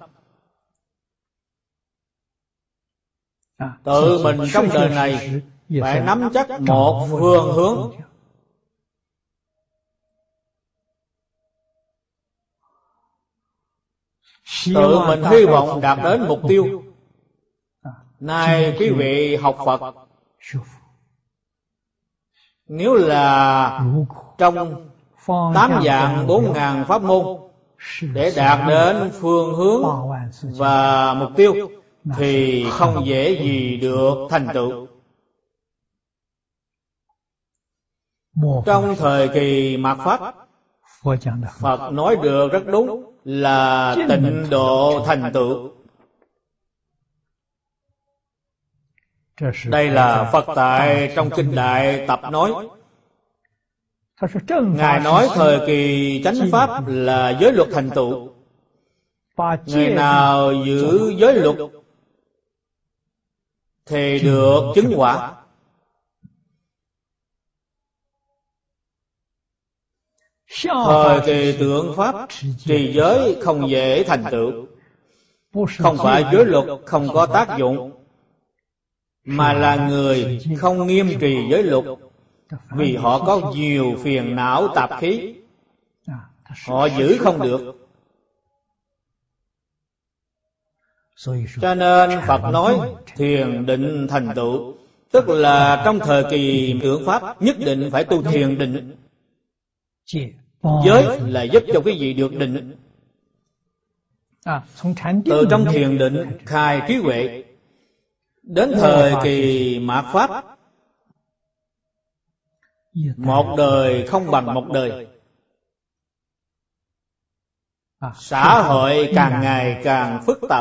Tự mình trong đời này phải nắm chắc một phương hướng. Tự mình hy vọng đạt đến mục tiêu. Nay quý vị học Phật, nếu là trong tám vạn bốn ngàn pháp môn để đạt đến phương hướng và mục tiêu thì không dễ gì được thành tựu. Trong thời kỳ mạt Pháp, Phật nói được rất đúng là tịnh độ thành tựu. Đây là Phật tại trong Kinh Đại Tập nói. Ngài nói thời kỳ chánh pháp là giới luật thành tựu. Người nào giữ giới luật thì được chứng quả. Thời kỳ tượng pháp trì giới không dễ thành tựu. Không phải giới luật không có tác dụng, mà là người không nghiêm trì giới luật, vì họ có nhiều phiền não tạp khí, họ giữ không được. Cho nên Phật nói thiền định thành tựu, tức là trong thời kỳ tượng pháp nhất định phải tu thiền định. Giới là giúp cho quý vị được định. Từ trong thiền định khai trí huệ. Đến thời kỳ mạt Pháp, một đời không bằng một đời. Xã hội càng ngày càng phức tạp.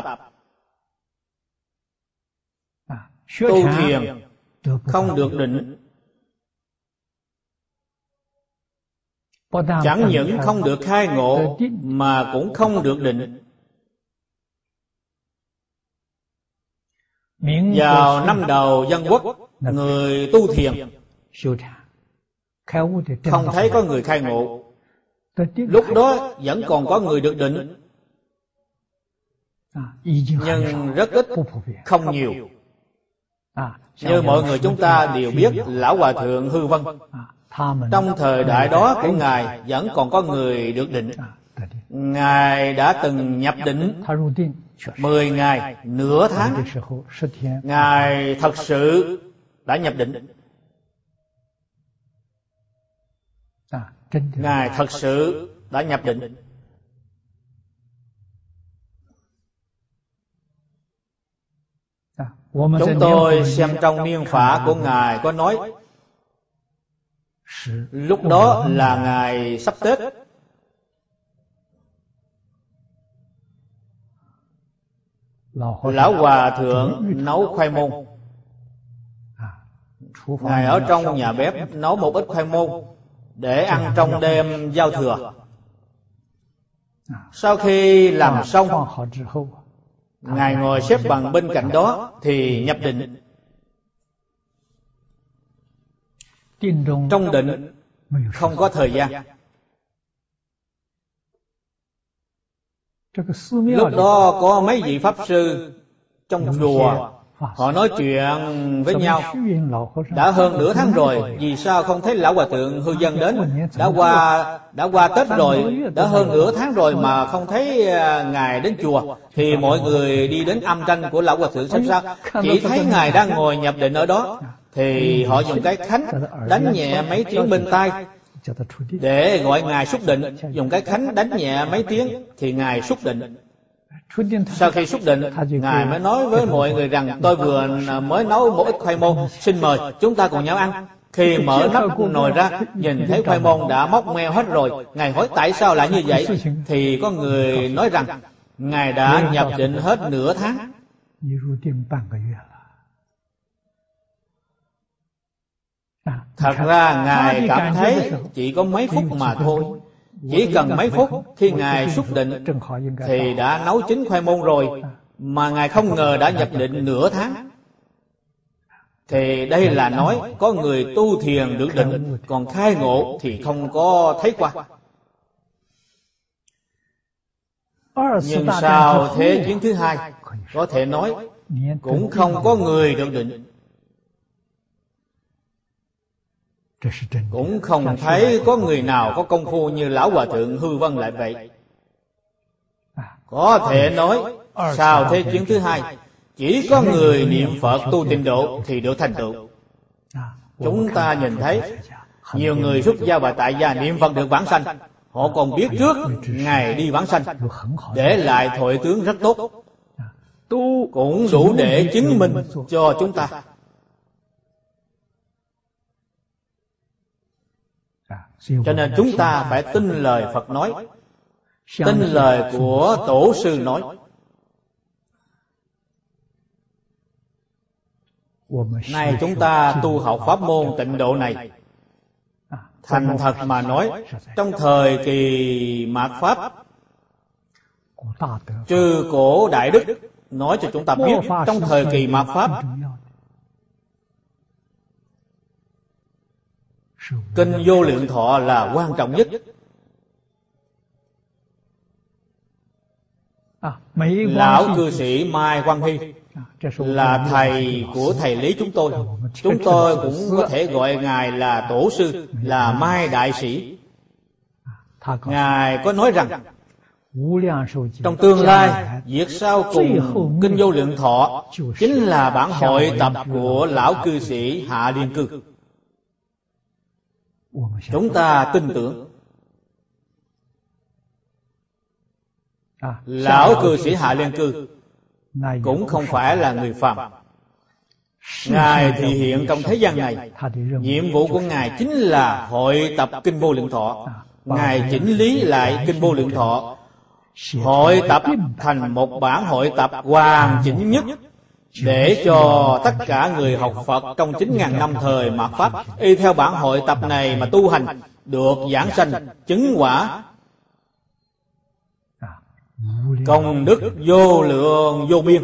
Tu thiền không được định. Chẳng những không được khai ngộ mà cũng không được định. Vào năm đầu dân quốc, người tu thiền không thấy có người khai ngộ. Lúc đó vẫn còn có người được định, nhưng rất ít, không nhiều. Như mọi người chúng ta đều biết Lão Hòa Thượng Hư Vân, trong thời đại đó của Ngài vẫn còn có người được định. Ngài đã từng nhập định mười ngày, nửa tháng. Ngài thật sự đã nhập định. Ngài thật sự đã nhập định. Chúng tôi xem trong niên phả của Ngài có nói, lúc đó là ngày sắp Tết. Lão Hòa Thượng nấu khoai môn. Ngài ở trong nhà bếp nấu một ít khoai môn để ăn trong đêm giao thừa. Sau khi làm xong, Ngài ngồi xếp bằng bên cạnh đó thì nhập định. Trong định không có thời gian. Lúc đó có mấy vị pháp sư trong chùa, họ nói chuyện với nhau. Đã hơn nửa tháng rồi, vì sao không thấy lão hòa thượng hư dân đến? Đã qua đã qua Tết rồi, đã hơn nửa tháng rồi mà không thấy ngài đến chùa. Thì mọi người đi đến âm tranh của lão hòa thượng xem sao, chỉ thấy ngài đang ngồi nhập định ở đó. Thì họ dùng cái khánh đánh nhẹ mấy tiếng bên tai để gọi ngài xúc định. Dùng cái khánh đánh nhẹ mấy tiếng thì ngài xúc định. Sau khi xúc định, ngài mới nói với mọi người rằng tôi vừa mới nấu một ít khoai môn, xin mời chúng ta cùng nhau ăn. Khi mở nắp nồi ra, nhìn thấy khoai môn đã móc meo hết rồi. Ngài hỏi tại sao lại như vậy? Thì có người nói rằng ngài đã nhập định hết nửa tháng. Thật ra ngài cảm thấy chỉ có mấy phút mà thôi. Chỉ cần mấy phút khi ngài xúc định thì đã nấu chín khoai môn rồi, mà ngài không ngờ đã nhập định nửa tháng. Thì đây là nói có người tu thiền được định, còn khai ngộ thì không có thấy qua. Nhưng sau thế chiến thứ hai, có thể nói cũng không có người được định. Cũng không thấy có người nào có công phu như lão hòa thượng Hư Vân lại vậy. Có thể nói sau thế chiến thứ hai, chỉ có người niệm Phật tu tịnh độ thì được thành tựu. Chúng ta nhìn thấy nhiều người xuất gia và tại gia niệm Phật được vãng sanh, họ còn biết trước ngày đi vãng sanh, để lại thoại tướng rất tốt, cũng đủ để chứng minh cho chúng ta. Cho nên chúng ta phải tin lời Phật nói, tin lời của Tổ sư nói. Nay chúng ta tu học pháp môn tịnh độ này, thành thật mà nói, trong thời kỳ mạt Pháp, chư cổ đại đức nói cho chúng ta biết, trong thời kỳ mạt Pháp, Kinh Vô Lượng Thọ là quan trọng nhất. Lão cư sĩ Mai Quang Hy là thầy của thầy Lý chúng tôi. Chúng tôi cũng có thể gọi ngài là tổ sư, là Mai Đại Sĩ. Ngài có nói rằng trong tương lai, việc sau cùng Kinh Vô Lượng Thọ chính là bản hội tập của lão cư sĩ Hạ Liên Cư. Chúng ta tin tưởng. Lão cư sĩ Hạ Liên Cư cũng không phải là người phàm. Ngài thì hiện trong thế gian này, nhiệm vụ của ngài chính là hội tập Kinh Vô Lượng Thọ. Ngài chỉnh lý lại Kinh Vô Lượng Thọ, hội tập thành một bản hội tập hoàn chỉnh nhất, để cho tất cả người học Phật trong chín ngàn năm thời mạt Pháp y theo bản hội tập này mà tu hành, được giảng sanh chứng quả, công đức vô lượng vô biên.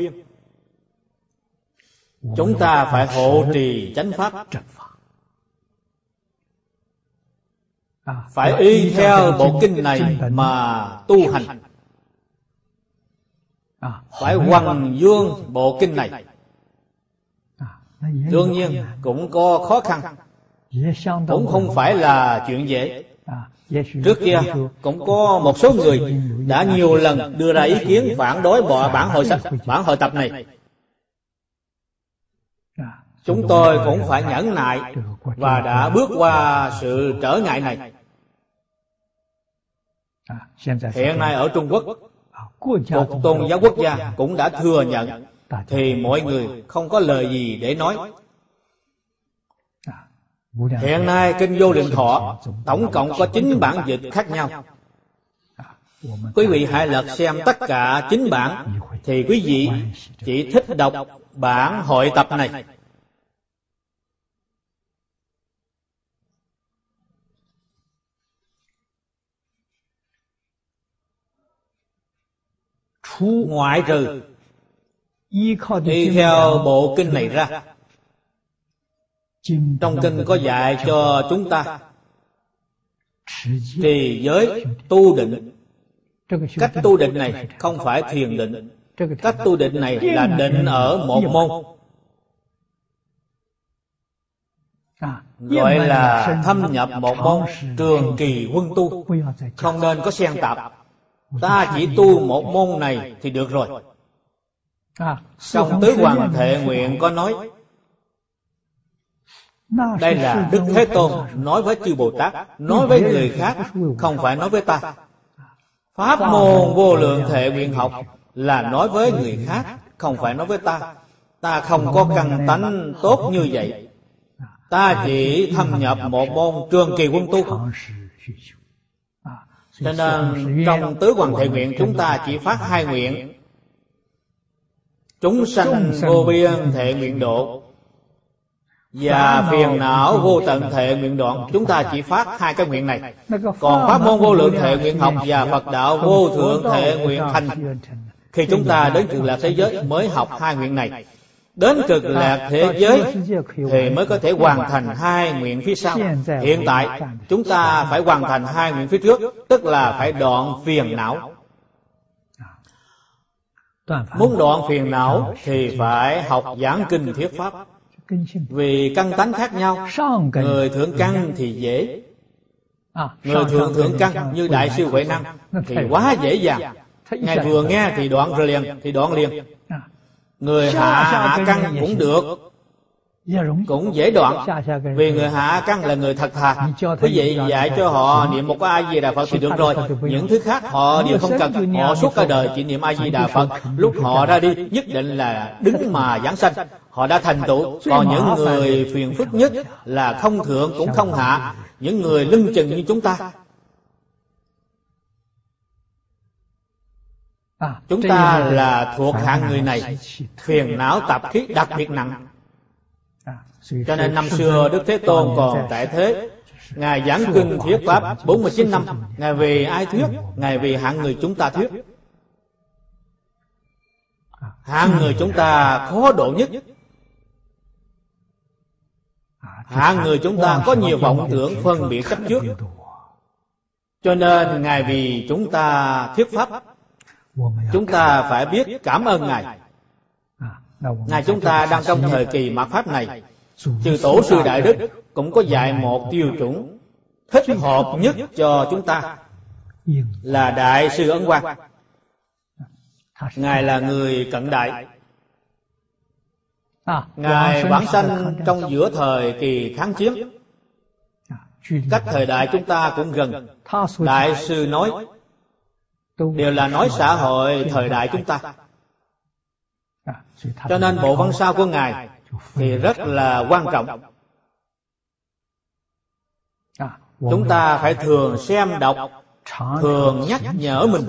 Chúng ta phải hộ trì chánh pháp, phải y theo bộ kinh này mà tu hành, phải hoằng dương bộ kinh này. Đương nhiên cũng có khó khăn, cũng không phải là chuyện dễ. Trước kia cũng có một số người đã nhiều lần đưa ra ý kiến phản đối bộ bản hội sách, bản hội tập này. Chúng tôi cũng phải nhẫn nại và đã bước qua sự trở ngại này. Hiện nay ở Trung Quốc, một tôn giáo quốc gia cũng đã thừa nhận, thì mọi người không có lời gì để nói. Hiện nay Kinh Vô Lượng Thọ tổng cộng có chín bản dịch khác nhau. Quý vị hãy lật xem tất cả chín bản, thì quý vị chỉ thích đọc bản hội tập này. Ngoại trừ đi theo bộ kinh này ra, Trong kinh có dạy cho chúng ta trì giới tu định. Cách tu định này không phải thiền định. Cách tu định này là định ở một môn, gọi là thâm nhập một môn, trường kỳ huân tu, không nên có xen tạp. Ta chỉ tu một môn này thì được rồi. Trong Tứ Hoàng Thệ Nguyện có nói, đây là Đức Thế Tôn nói với chư Bồ Tát, nói với người khác, không phải nói với ta. Pháp môn vô lượng thệ nguyện học là nói với người khác, không phải nói với ta. Ta không có căn tánh tốt như vậy. Ta chỉ thâm nhập một môn, trường kỳ huân tu. Cho nên trong Tứ Hoàng Thệ Nguyện chúng ta chỉ phát hai nguyện: chúng sanh vô biên thệ nguyện độ và phiền não vô tận thệ nguyện đoạn. Chúng ta chỉ phát hai cái nguyện này. Còn pháp môn vô lượng thệ nguyện học và Phật đạo vô thượng thệ nguyện thành, khi chúng ta đến Cực Lạc thế giới mới học hai nguyện này. Đến Cực Lạc thế giới thì mới có thể hoàn thành hai nguyện phía sau. Hiện tại chúng ta phải hoàn thành hai nguyện phía trước, tức là phải đoạn phiền não. Muốn đoạn phiền não thì phải học giảng kinh thuyết pháp. Vì căn tánh khác nhau, người thượng căn thì dễ, người thượng thượng căn như Đại sư Huệ Năng thì quá dễ dàng. Ngài vừa nghe thì đoạn rồi liền, thì đoạn liền. Người hạ hạ căn cũng được, cũng dễ đoạn. Vì người hạ căn là người thật thà. Quý vị dạy cho họ niệm một cái A Di Đà Phật thì được rồi. Những thứ khác họ đều không cần. Họ suốt cả đời chỉ niệm A Di Đà Phật. Lúc họ ra đi nhất định là đứng mà giảng sanh, họ đã thành tựu. Còn những người phiền phức nhất là không thượng cũng không hạ, những người lưng chừng như chúng ta. Chúng ta là thuộc hạng người này, phiền não tạp khí đặc biệt nặng. Cho nên năm xưa Đức Thế Tôn còn tại thế, Ngài giảng kinh thuyết pháp bốn mươi chín năm. Ngài vì ai thuyết? Ngài vì hạng người chúng ta thuyết. Hạng người chúng ta khó độ nhất, hạng người chúng ta có nhiều vọng tưởng phân biệt chấp trước. Cho nên Ngài vì chúng ta thuyết pháp, chúng ta phải biết cảm ơn Ngài. Ngài chúng ta đang trong thời kỳ mạt pháp này, chư tổ sư Đại Đức cũng có dạy một tiêu chuẩn thích hợp nhất cho chúng ta, là Đại sư Ấn Quang. Ngài là người cận đại. Ngài vãng sanh trong giữa thời kỳ kháng chiến, cách thời đại chúng ta cũng gần. Đại sư nói đều là nói xã hội thời đại chúng ta. Cho nên bộ văn sao của Ngài thì rất là quan trọng. Chúng ta phải thường xem đọc, thường nhắc nhở mình.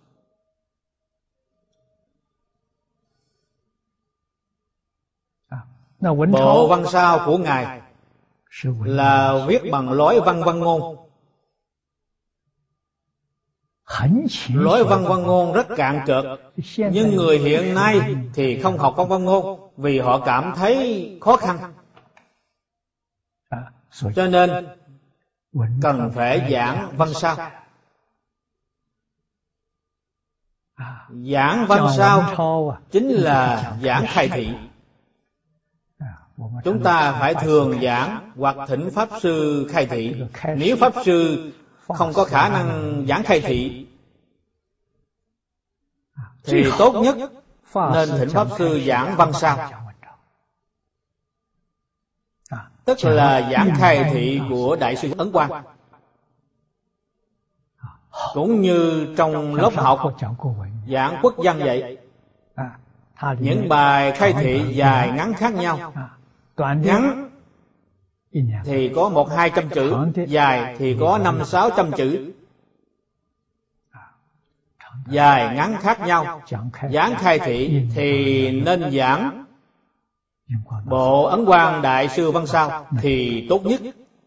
Bộ văn sao của Ngài là viết bằng lối văn văn ngôn. Lối văn văn ngôn rất cạn cợt, nhưng người hiện nay thì không học văn văn ngôn vì họ cảm thấy khó khăn. Cho nên cần phải giảng văn sao. Giảng văn sao chính là giảng khai thị. Chúng ta phải thường giảng hoặc thỉnh Pháp Sư khai thị. Nếu Pháp Sư không có khả năng giảng khai thị thì tốt nhất nên thỉnh Pháp Sư giảng văn sao, tức là giảng khai thị của Đại sư Ấn Quang. Cũng như trong lớp học giảng quốc văn vậy, những bài khai thị dài ngắn khác nhau. Ngắn thì có một hai trăm chữ, dài thì có năm sáu trăm chữ. Dài ngắn khác nhau. Giảng khai thị thì nên giảng bộ Ấn Quang Đại sư văn sao thì tốt nhất.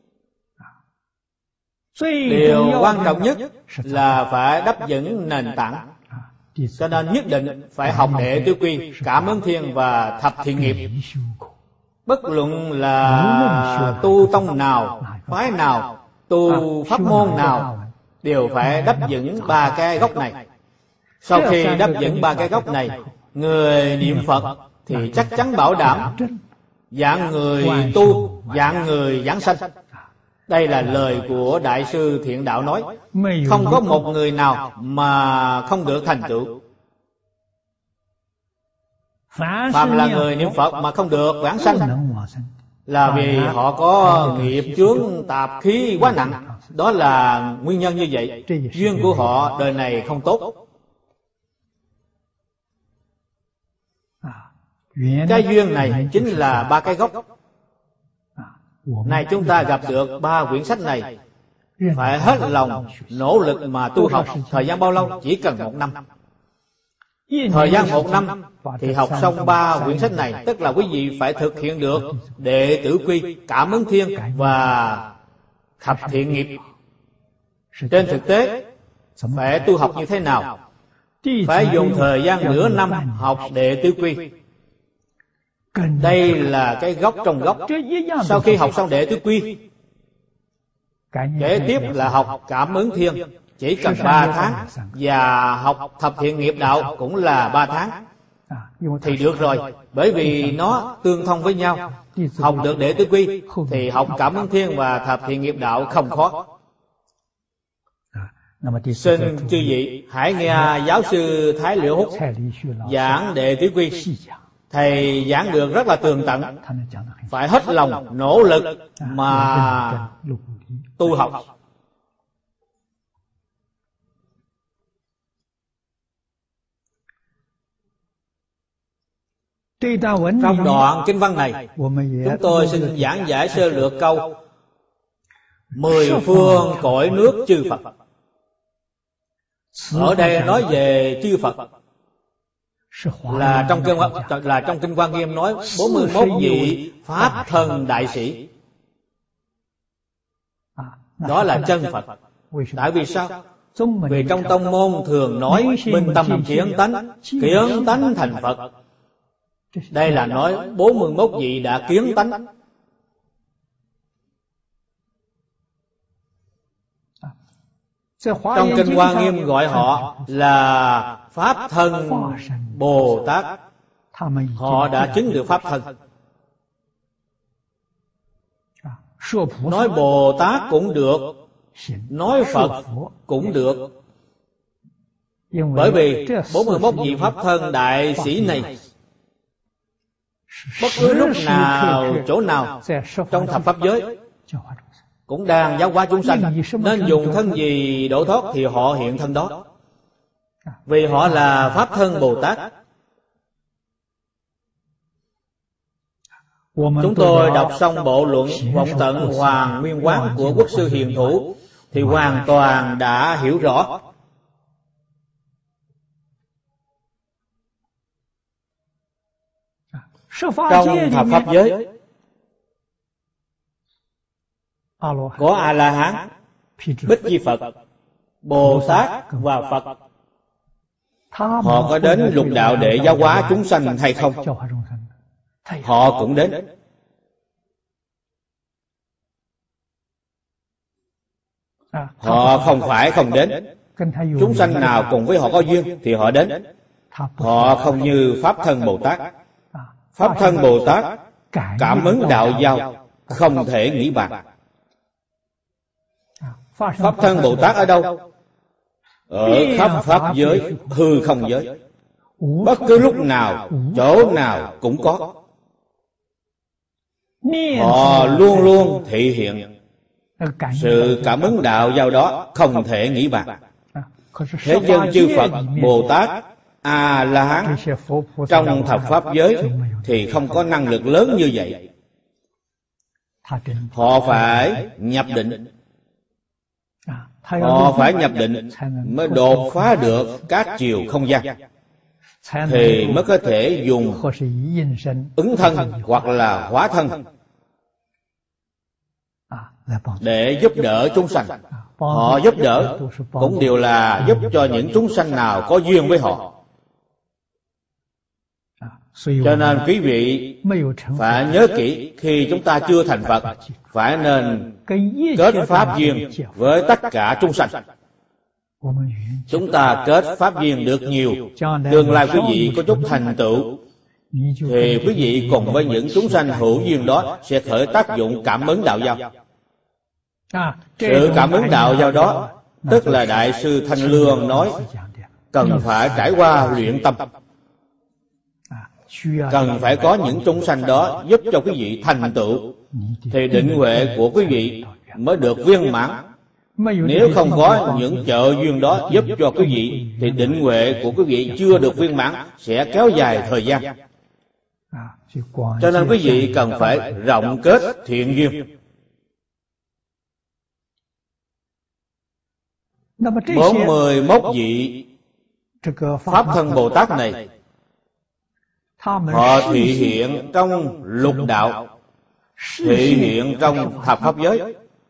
Điều quan trọng nhất là phải đắp vững nền tảng. Cho nên nhất định phải học Đệ Tứ Quy, Cảm Ứng Thiên và Thập Thiện Nghiệp. Bất luận là tu tông nào, phái nào, tu pháp môn nào, đều phải đắp vững ba cái gốc này. Sau khi đắp vững ba cái gốc này, người niệm Phật thì chắc chắn bảo đảm dạng người tu, dạng người giảng sanh. Đây là lời của Đại sư Thiện Đạo nói. Không có một người nào mà không được thành tựu. Phạm là người niệm Phật mà không được vãng sanh, là vì họ có nghiệp chướng tạp khí quá nặng. Đó là nguyên nhân như vậy. Duyên của họ đời này không tốt. Cái duyên này chính là ba cái gốc. Này chúng ta gặp được ba quyển sách này, phải hết lòng nỗ lực mà tu học. Thời gian bao lâu? Chỉ cần một năm. Thời gian một năm thì học xong ba quyển sách này. Tức là quý vị phải thực hiện được đệ tử quy, cảm ứng thiên và thập thiện nghiệp. Trên thực tế phải tu học như thế nào? Phải dùng thời gian nửa năm học đệ tử quy. Đây là cái gốc trong gốc. Sau khi học xong đệ tử quy, kế tiếp là học cảm ứng thiên, chỉ cần ba tháng. Và học thập thiện nghiệp đạo cũng là ba tháng thì được rồi. Bởi vì nó tương thông với nhau. Học được đệ tử quy thì học cảm ứng thiên và thập thiện nghiệp đạo không khó. Xin chư vị hãy nghe giáo sư Thái Liễu Húc giảng đệ tử quy. Thầy giảng được rất là tường tận. Phải hết lòng nỗ lực mà tu học. Trong đoạn kinh văn này, chúng tôi xin giảng giải sơ lược câu mười phương cõi nước chư Phật. Ở đây nói về chư Phật là trong kinh là trong kinh Hoa Nghiêm nói bốn mươi mốt vị pháp thân đại sĩ. Đó là chân Phật. Tại vì sao? Vì trong tông môn thường nói minh tâm kiến tánh, kiến tánh thành Phật. Đây là nói bốn mươi mốt vị đã kiến tánh. Trong kinh Hoa Nghiêm gọi họ là Pháp thân Bồ Tát. Họ đã chứng được Pháp thân. Nói Bồ Tát cũng được, nói Phật cũng được. Bởi vì bốn mươi mốt vị Pháp thân đại sĩ này, bất cứ lúc nào, chỗ nào trong thập pháp giới cũng đang giáo hóa chúng sanh. Nên dùng thân gì độ thoát thì họ hiện thân đó. Vì họ là Pháp thân Bồ Tát. Chúng tôi đọc xong bộ luận Vọng Tận Hoàng Nguyên Quán của Quốc sư Hiền Thủ thì hoàn toàn đã hiểu rõ. Trong thập pháp giới có A-la-hán, Bích Chi Phật, Bồ Tát và Phật. Họ có đến lục đạo để giáo hóa chúng sanh hay không? Họ cũng đến. Họ không phải không đến. Chúng sanh nào cùng với họ có duyên thì họ đến. Họ không như Pháp thân Bồ Tát. Pháp thân Bồ Tát cảm ứng đạo giao, không thể nghĩ bàn. Pháp thân Bồ Tát ở đâu? Ở khắp pháp giới, hư không giới. Bất cứ lúc nào, chỗ nào cũng có. Họ luôn luôn thể hiện sự cảm ứng đạo giao đó, không thể nghĩ bàn. Thế nhưng chư Phật, Bồ Tát, A-la-hán trong thập pháp giới thì không có năng lực lớn như vậy. Họ phải nhập định. Họ phải nhập định mới đột phá được các chiều không gian, thì mới có thể dùng ứng thân hoặc là hóa thân để giúp đỡ chúng sanh. Họ giúp đỡ cũng đều là giúp cho những chúng sanh nào có duyên với họ. Cho nên quý vị phải nhớ kỹ, khi chúng ta chưa thành Phật, phải nên kết pháp duyên với tất cả chúng sanh. Chúng ta kết pháp duyên được nhiều, tương lai quý vị có chút thành tựu, thì quý vị cùng với những chúng sanh hữu duyên đó sẽ khởi tác dụng cảm ứng đạo giao. Sự cảm ứng đạo giao đó, tức là Đại sư Thanh Lương nói, cần phải trải qua luyện tâm, cần phải có những chúng sanh đó giúp cho quý vị thành tựu, thì định huệ của quý vị mới được viên mãn. Nếu không có những trợ duyên đó giúp cho quý vị, thì định huệ của quý vị chưa được viên mãn, sẽ kéo dài thời gian. Cho nên quý vị cần phải rộng kết thiện duyên. Bốn mươi mốt vị Pháp Thân Bồ Tát này, họ thị hiện trong lục đạo, thị hiện trong thập pháp giới.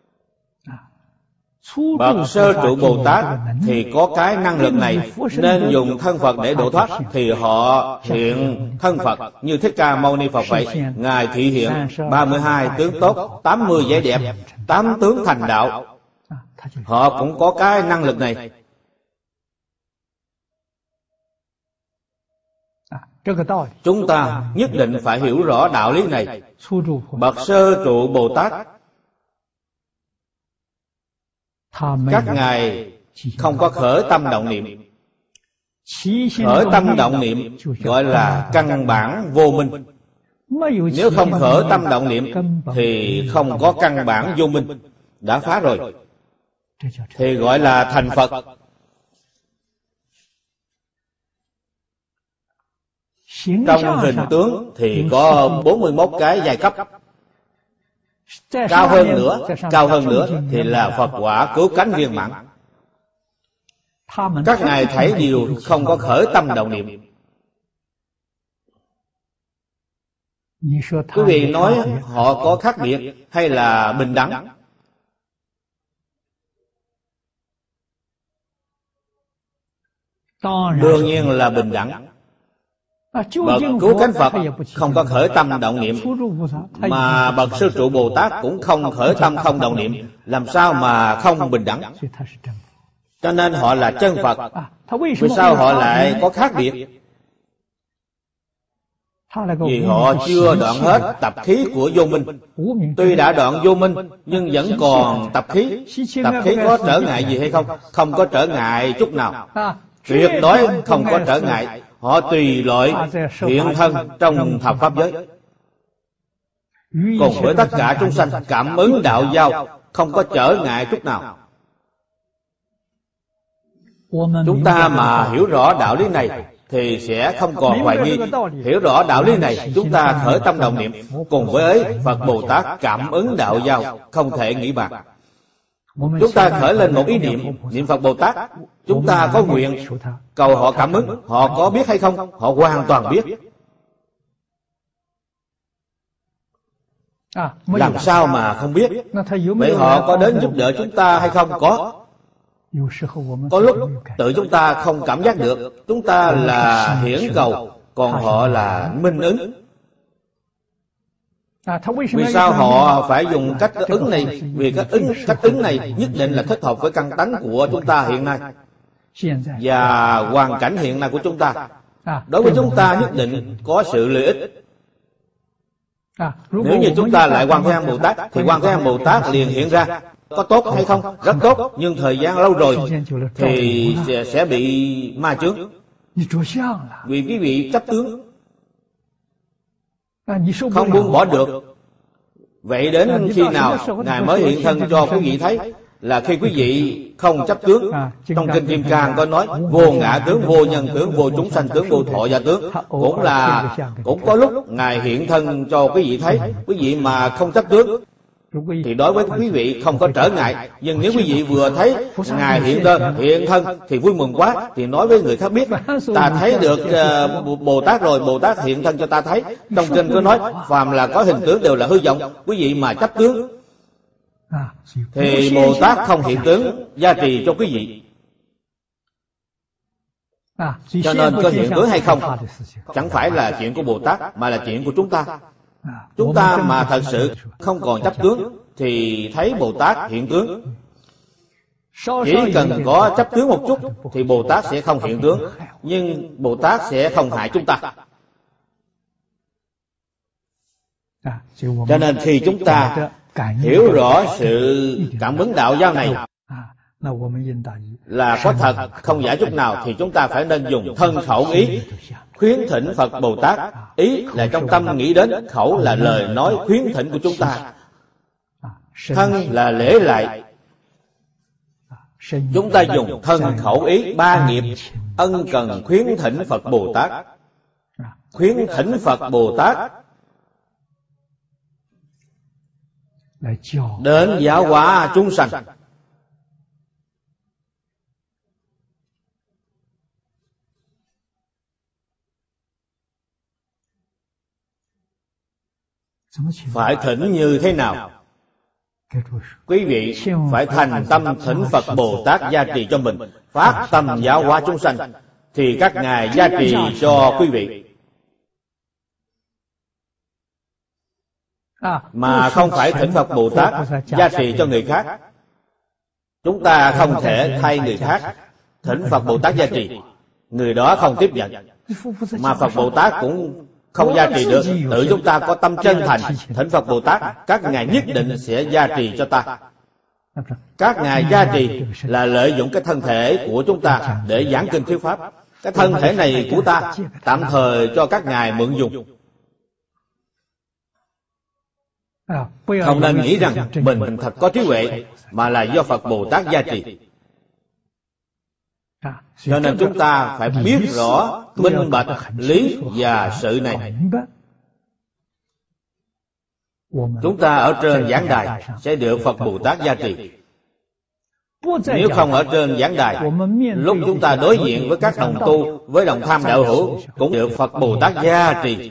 Bậc Sơ Trụ Bồ Tát thì có cái năng lực này, nên dùng thân Phật để độ thoát, thì họ hiện thân Phật như Thích Ca Mâu Ni Phật vậy. Ngài thị hiện ba mươi hai tướng tốt, tám mươi vẻ đẹp, tám tướng thành đạo. Họ cũng có cái năng lực này. Chúng ta nhất định phải hiểu rõ đạo lý này. Bậc Sơ Trụ Bồ Tát, các ngài không có khởi tâm động niệm. Khởi tâm động niệm gọi là căn bản vô minh. Nếu không khởi tâm động niệm thì không có căn bản vô minh, đã phá rồi, thì gọi là thành Phật. Trong hình tướng thì có bốn mươi mốt cái giai cấp. Cao hơn nữa, cao hơn nữa thì là Phật quả cứu cánh viên mãn. Các ngài thấy điều không có khởi tâm động niệm. Quý vị nói họ có khác biệt hay là bình đẳng? Đương nhiên là bình đẳng. Bậc Cứu Cánh Phật không có khởi tâm động niệm, mà Bậc Sơ Trụ Bồ Tát cũng không khởi tâm không động niệm, làm sao mà không bình đẳng? Cho nên họ là chân Phật. Vì sao họ lại có khác biệt? Vì họ chưa đoạn hết tập khí của vô minh. Tuy đã đoạn vô minh nhưng vẫn còn tập khí. Tập khí có trở ngại gì hay không? Không có trở ngại chút nào, tuyệt đối không có trở ngại. Họ tùy loại hiện thân trong thập pháp giới, cùng với tất cả chúng sanh cảm ứng đạo giao, không có trở ngại chút nào. Chúng ta mà hiểu rõ đạo lý này thì sẽ không còn hoài nghi. Hiểu rõ đạo lý này, chúng ta khởi tâm động niệm, cùng với ấy Phật Bồ Tát cảm ứng đạo giao, không thể nghĩ bàn. Chúng ta khởi lên một ý niệm, niệm Phật Bồ Tát, chúng ta có nguyện cầu họ cảm ứng. Họ có biết hay không? Họ hoàn toàn biết. Làm sao mà không biết? Vậy họ có đến giúp đỡ chúng ta hay không? Có. Có lúc tự chúng ta không cảm giác được, chúng ta là hiển cầu, còn họ là minh ứng. Vì sao họ phải dùng cách ứng này? Vì cách ứng, cách ứng này nhất định là thích hợp với căn tánh của chúng ta hiện nay và hoàn cảnh hiện nay của chúng ta. Đối với chúng ta nhất định có sự lợi ích. Nếu như chúng ta lại Quan Thế Âm Bồ Tát thì Quan Thế Âm Bồ Tát liền hiện ra. Có tốt hay không? Rất tốt. Nhưng thời gian lâu rồi thì sẽ bị ma chướng. Vì quý vị chấp tướng, không buông bỏ được. Vậy đến khi nào Ngài mới hiện thân cho quý vị thấy? Là khi quý vị không chấp tướng. Trong Kinh Kim Cang có nói vô ngã tướng, vô nhân tướng, vô chúng sanh tướng, vô thọ giả tướng. Cũng là cũng có lúc Ngài hiện thân cho quý vị thấy. Quý vị mà không chấp tướng thì đối với quý vị không có trở ngại. Nhưng nếu quý vị vừa thấy Ngài hiện thân, hiện thân thì vui mừng quá, thì nói với người khác biết ta thấy được uh, Bồ Tát rồi, Bồ Tát hiện thân cho ta thấy. Trong Kinh có nói phàm là có hình tướng đều là hư vọng. Quý vị mà chấp tướng thì Bồ Tát không hiện tướng gia trì cho quý vị. Cho nên có hiện tướng hay không chẳng phải là chuyện của Bồ Tát, mà là chuyện của chúng ta. Chúng ta mà thật sự không còn chấp tướng thì thấy Bồ Tát hiện tướng. Chỉ cần có chấp tướng một chút thì Bồ Tát sẽ không hiện tướng, nhưng Bồ Tát sẽ không hại chúng ta. Cho nên khi chúng ta hiểu rõ sự cảm ứng đạo giáo này là có thật, không giả chút nào, thì chúng ta phải nên dùng thân khẩu ý khuyến thỉnh Phật Bồ Tát. Ý là trong tâm nghĩ đến, khẩu là lời nói khuyến thỉnh của chúng ta, thân là lễ lại. Chúng ta dùng thân khẩu ý ba nghiệp ân cần khuyến thỉnh Phật Bồ Tát. Khuyến thỉnh Phật Bồ Tát đến giáo hóa chúng sanh. Phải thỉnh như thế nào? Quý vị phải thành tâm thỉnh Phật Bồ Tát gia trì cho mình, phát tâm giáo hóa chúng sanh, thì các ngài gia trì cho quý vị. Mà không phải thỉnh Phật Bồ Tát gia trì cho người khác. Chúng ta không thể thay người khác thỉnh Phật Bồ Tát gia trì, người đó không tiếp nhận. Mà Phật Bồ Tát cũng không gia trì được. Tự chúng ta có tâm chân thành thỉnh Phật Bồ Tát, các ngài nhất định sẽ gia trì cho ta. Các ngài gia trì là lợi dụng cái thân thể của chúng ta để giảng kinh thuyết pháp. Cái thân thể này của ta tạm thời cho các ngài mượn dùng. Không nên nghĩ rằng mình thật có trí huệ, mà là do Phật Bồ Tát gia trì. Cho nên chúng ta phải biết rõ minh bạch lý và sự này. Chúng ta ở trên giảng đài sẽ được Phật Bồ Tát gia trì. Nếu không ở trên giảng đài, lúc chúng ta đối diện với các đồng tu, với đồng tham đạo hữu, cũng được Phật Bồ Tát gia trì.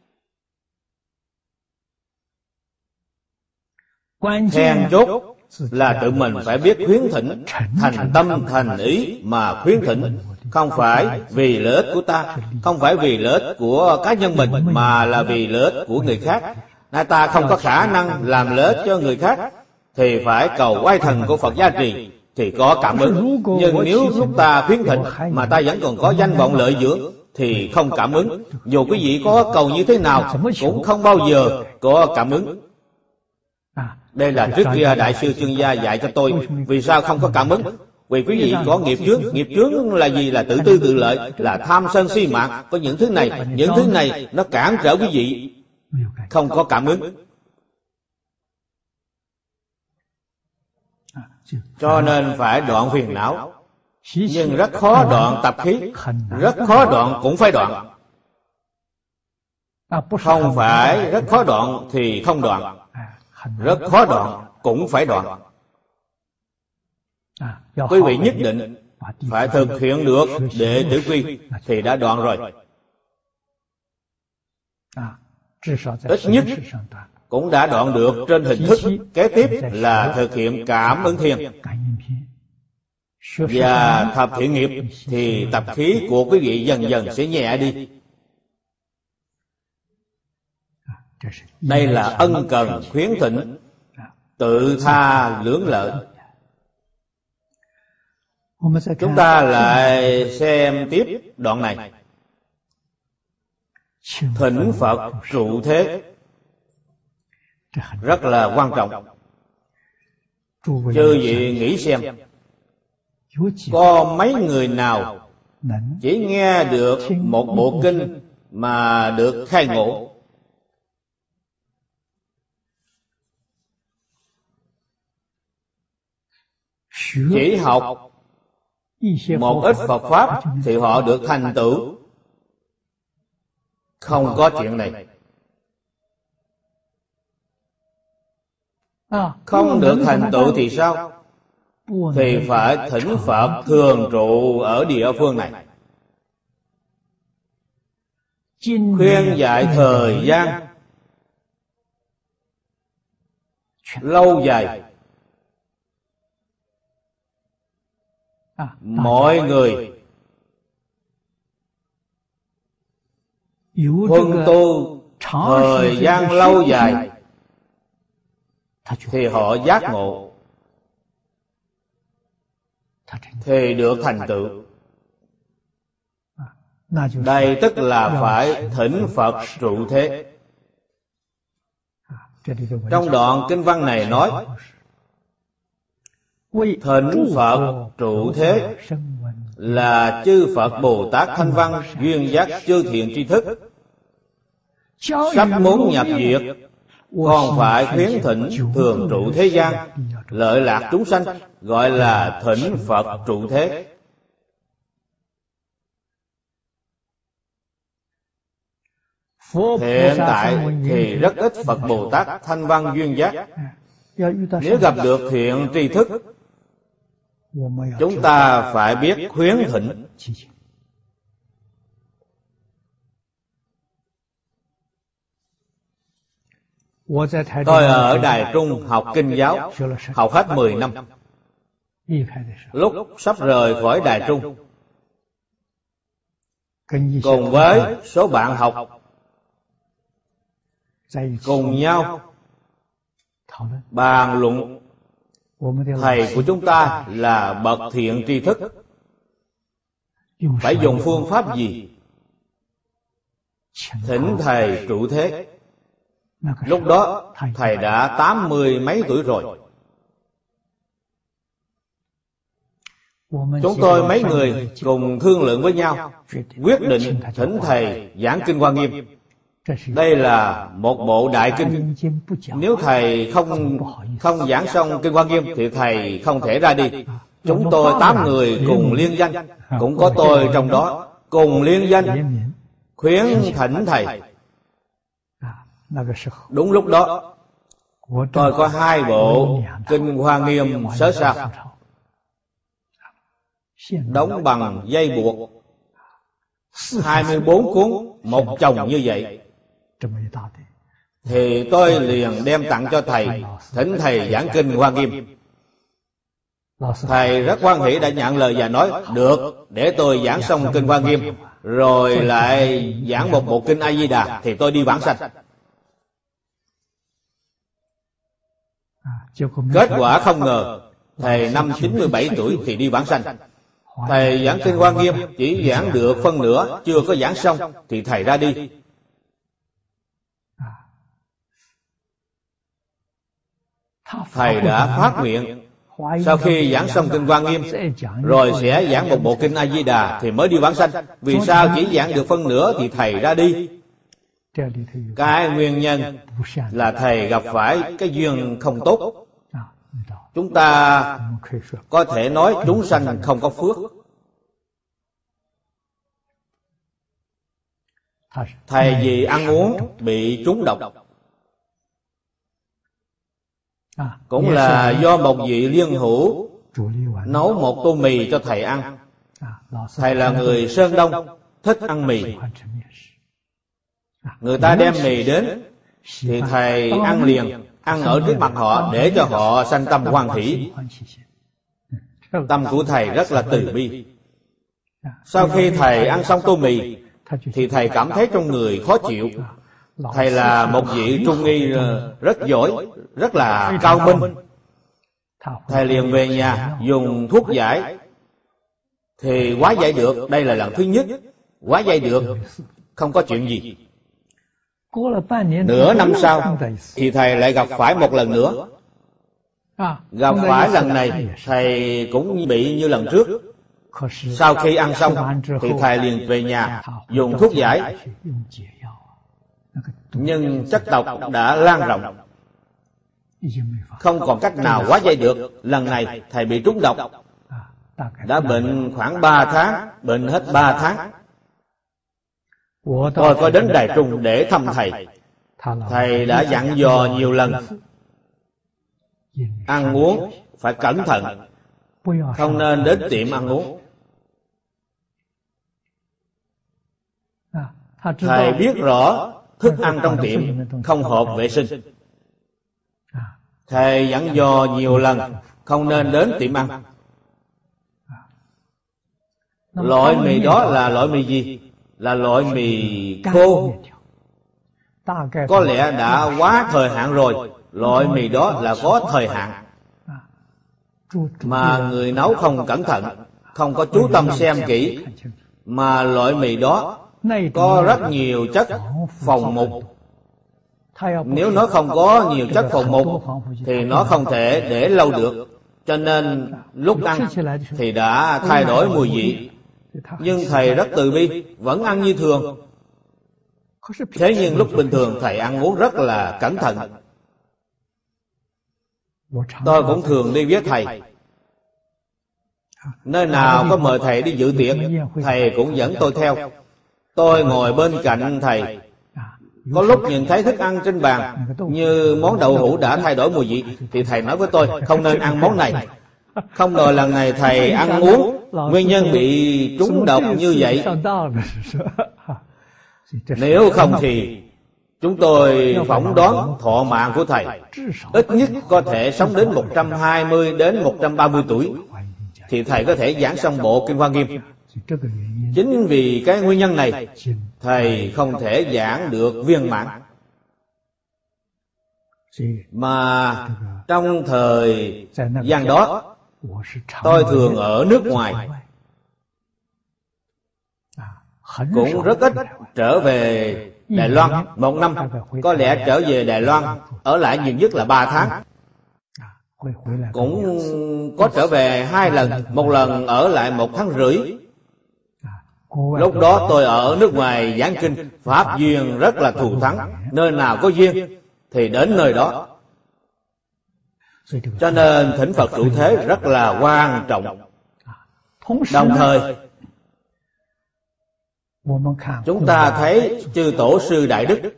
Then chốt là tự mình phải biết khuyến thỉnh, thành tâm thành ý mà khuyến thỉnh. Không phải vì lợi ích của ta, không phải vì lợi ích của cá nhân mình, mà là vì lợi ích của người khác. Nay ta không có khả năng làm lợi ích cho người khác thì phải cầu oai thần của Phật gia trì thì có cảm ứng. Nhưng nếu lúc ta khuyến thỉnh mà ta vẫn còn có danh vọng lợi dưỡng thì không cảm ứng. Dù quý vị có cầu như thế nào cũng không bao giờ có cảm ứng. Đây là trước kia Đại sư Chương Gia dạy cho tôi. Vì sao không có cảm ứng? Vì quý vị có nghiệp chướng. Nghiệp chướng là gì? Là tự tư tự lợi, là tham sân si mạng. Có những thứ này, những thứ này nó cản trở quý vị, không có cảm ứng. Cho nên phải đoạn phiền não. Nhưng rất khó đoạn tập khí, rất khó đoạn cũng phải đoạn. Không phải rất khó đoạn thì không đoạn, rất khó đoạn cũng phải đoạn. Quý vị nhất định phải thực hiện được đệ tử quy thì đã đoạn rồi. Ít nhất cũng đã đoạn được trên hình thức. Kế tiếp là thực hiện cảm ứng thiên và thập thiện nghiệp, thì tập khí của quý vị dần dần sẽ nhẹ đi. Đây là ân cần khuyến thỉnh, tự tha lưỡng lợi. Chúng ta lại xem tiếp đoạn này. Thỉnh Phật trụ thế rất là quan trọng. Chư vị nghĩ xem, có mấy người nào chỉ nghe được một bộ kinh mà được khai ngộ? Chỉ học một ít Phật Pháp thì họ được thành tựu? Không có chuyện này. Không được thành tựu thì sao? Thì phải thỉnh Phật thường trụ ở địa phương này, khuyên dạy thời gian lâu dài. Mọi người huân tu thời gian lâu dài thì họ giác ngộ, thì được thành tựu. Đây tức là phải thỉnh Phật trụ thế. Trong đoạn kinh văn này nói thỉnh Phật trụ thế là chư Phật Bồ Tát Thanh Văn duyên giác chư thiện tri thức sắp muốn nhập diệt, còn phải khuyến thỉnh thường trụ thế gian, lợi lạc chúng sanh, gọi là thỉnh Phật trụ thế. Hiện tại thì rất ít Phật Bồ Tát Thanh Văn duyên giác. Nếu gặp được thiện tri thức, chúng ta phải biết khuyến thỉnh. Tôi ở Đài Trung học kinh giáo, học hết mười năm. Lúc sắp rời khỏi Đài Trung, cùng với số bạn học cùng nhau bàn luận thầy của chúng ta là bậc thiện tri thức, phải dùng phương pháp gì thỉnh thầy trụ thế. Lúc đó thầy đã tám mươi mấy tuổi rồi. Chúng tôi mấy người cùng thương lượng với nhau, quyết định thỉnh thầy giảng kinh Hoa Nghiêm. Đây là một bộ đại kinh. Nếu thầy không không giảng xong kinh Hoa Nghiêm thì thầy không thể ra đi. Chúng tôi tám người cùng liên danh, cũng có tôi trong đó, cùng liên danh khuyến thỉnh thầy. Đúng lúc đó tôi có hai bộ kinh Hoa Nghiêm sớ sao, đóng bằng dây buộc, hai mươi bốn cuốn một chồng như vậy. Thì tôi liền đem tặng cho thầy, thỉnh thầy giảng kinh Hoa Nghiêm. Thầy rất hoan hỷ đã nhận lời và nói được, để tôi giảng xong kinh Hoa Nghiêm rồi lại giảng một bộ kinh A Di Đà thì tôi đi vãng sanh. Kết quả không ngờ thầy năm chín mươi bảy tuổi thì đi vãng sanh. Thầy giảng kinh Hoa Nghiêm chỉ giảng được phân nửa, chưa có giảng xong thì thầy ra đi. Thầy đã phát nguyện sau khi giảng xong kinh Hoa Nghiêm rồi sẽ giảng một bộ kinh A Di Đà thì mới đi vãng sanh. Vì sao chỉ giảng được phân nửa thì thầy ra đi? Cái nguyên nhân là thầy gặp phải cái duyên không tốt. Chúng ta có thể nói chúng sanh không có phước. Thầy vì ăn uống bị trúng độc, cũng là do một vị liên hữu nấu một tô mì cho thầy ăn. Thầy là người Sơn Đông, thích ăn mì. Người ta đem mì đến thì thầy ăn liền, ăn ở trước mặt họ để cho họ sanh tâm hoan hỷ. Tâm của thầy rất là từ bi. Sau khi thầy ăn xong tô mì thì thầy cảm thấy trong người khó chịu. Thầy là một vị trung y rất giỏi, rất là cao minh. Thầy liền về nhà dùng thuốc giải thì hóa giải được. Đây là lần thứ nhất hóa giải được, không có chuyện gì. Nửa năm sau thì thầy lại gặp phải một lần nữa. Gặp phải lần này thầy cũng bị như lần trước. Sau khi ăn xong thì thầy liền về nhà dùng thuốc giải, nhưng chất độc đã lan rộng, không còn cách nào hóa giải được. Lần này thầy bị trúng độc, đã bệnh khoảng ba tháng, bệnh hết ba tháng. Tôi có đến Đài Trung để thăm thầy. Thầy đã dặn dò nhiều lần, ăn uống phải cẩn thận, không nên đến tiệm ăn uống. Thầy biết rõ thức ăn trong tiệm không hợp vệ sinh. Thầy dặn dò nhiều lần không nên đến tiệm ăn. Loại mì đó là loại mì gì? là loại mì khô, có lẽ đã quá thời hạn rồi. Loại mì đó là có thời hạn, mà người nấu không cẩn thận, không có chú tâm xem kỹ, mà loại mì đó có rất nhiều chất phòng mục. Nếu nó không có nhiều chất phòng mục thì nó không thể để lâu được, cho nên lúc ăn thì đã thay đổi mùi vị. Nhưng thầy rất từ bi, vẫn ăn như thường. Thế nhưng lúc bình thường thầy ăn uống rất là cẩn thận. Tôi cũng thường đi với thầy, nơi nào có mời thầy đi dự tiệc, thầy cũng dẫn tôi theo. Tôi ngồi bên cạnh thầy, có lúc nhìn thấy thức ăn trên bàn như món đậu hũ đã thay đổi mùi vị thì thầy nói với tôi không nên ăn món này. Không ngờ lần này thầy ăn uống, nguyên nhân bị trúng độc như vậy. Nếu không thì chúng tôi phỏng đoán thọ mạng của thầy ít nhất có thể sống đến một trăm hai mươi đến một trăm ba mươi tuổi, thì thầy có thể giảng xong bộ Kinh Hoa Nghiêm. Chính vì cái nguyên nhân này, thầy không thể giảng được viên mãn. Mà trong thời gian đó, tôi thường ở nước ngoài, cũng rất ít trở về Đài Loan. Một năm có lẽ trở về Đài Loan ở lại nhiều nhất là ba tháng. Cũng có trở về hai lần, một lần ở lại một tháng rưỡi. Lúc đó tôi ở nước ngoài giảng kinh, pháp duyên rất là thù thắng, nơi nào có duyên thì đến nơi đó. Cho nên thỉnh Phật trụ thế rất là quan trọng. Đồng thời chúng ta thấy chư tổ sư đại đức,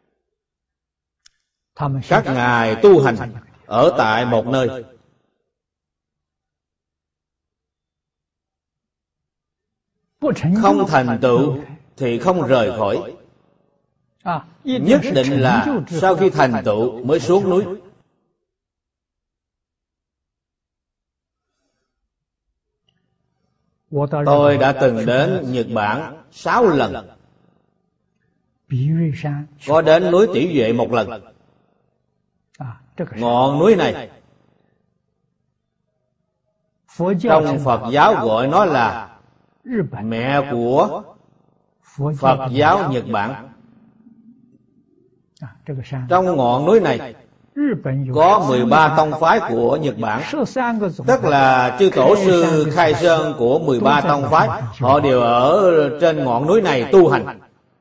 các ngài tu hành ở tại một nơi, không thành tựu thì không rời khỏi. Nhất định là sau khi thành tựu mới xuống núi. Tôi đã từng đến Nhật Bản sáu lần, có đến núi Tỷ Duệ một lần. Ngọn núi này trong Phật giáo gọi nó là mẹ của Phật giáo Nhật Bản. Trong ngọn núi này có mười ba tông phái của Nhật Bản, tức là chư tổ sư khai sơn của mười ba tông phái, họ đều ở trên ngọn núi này tu hành,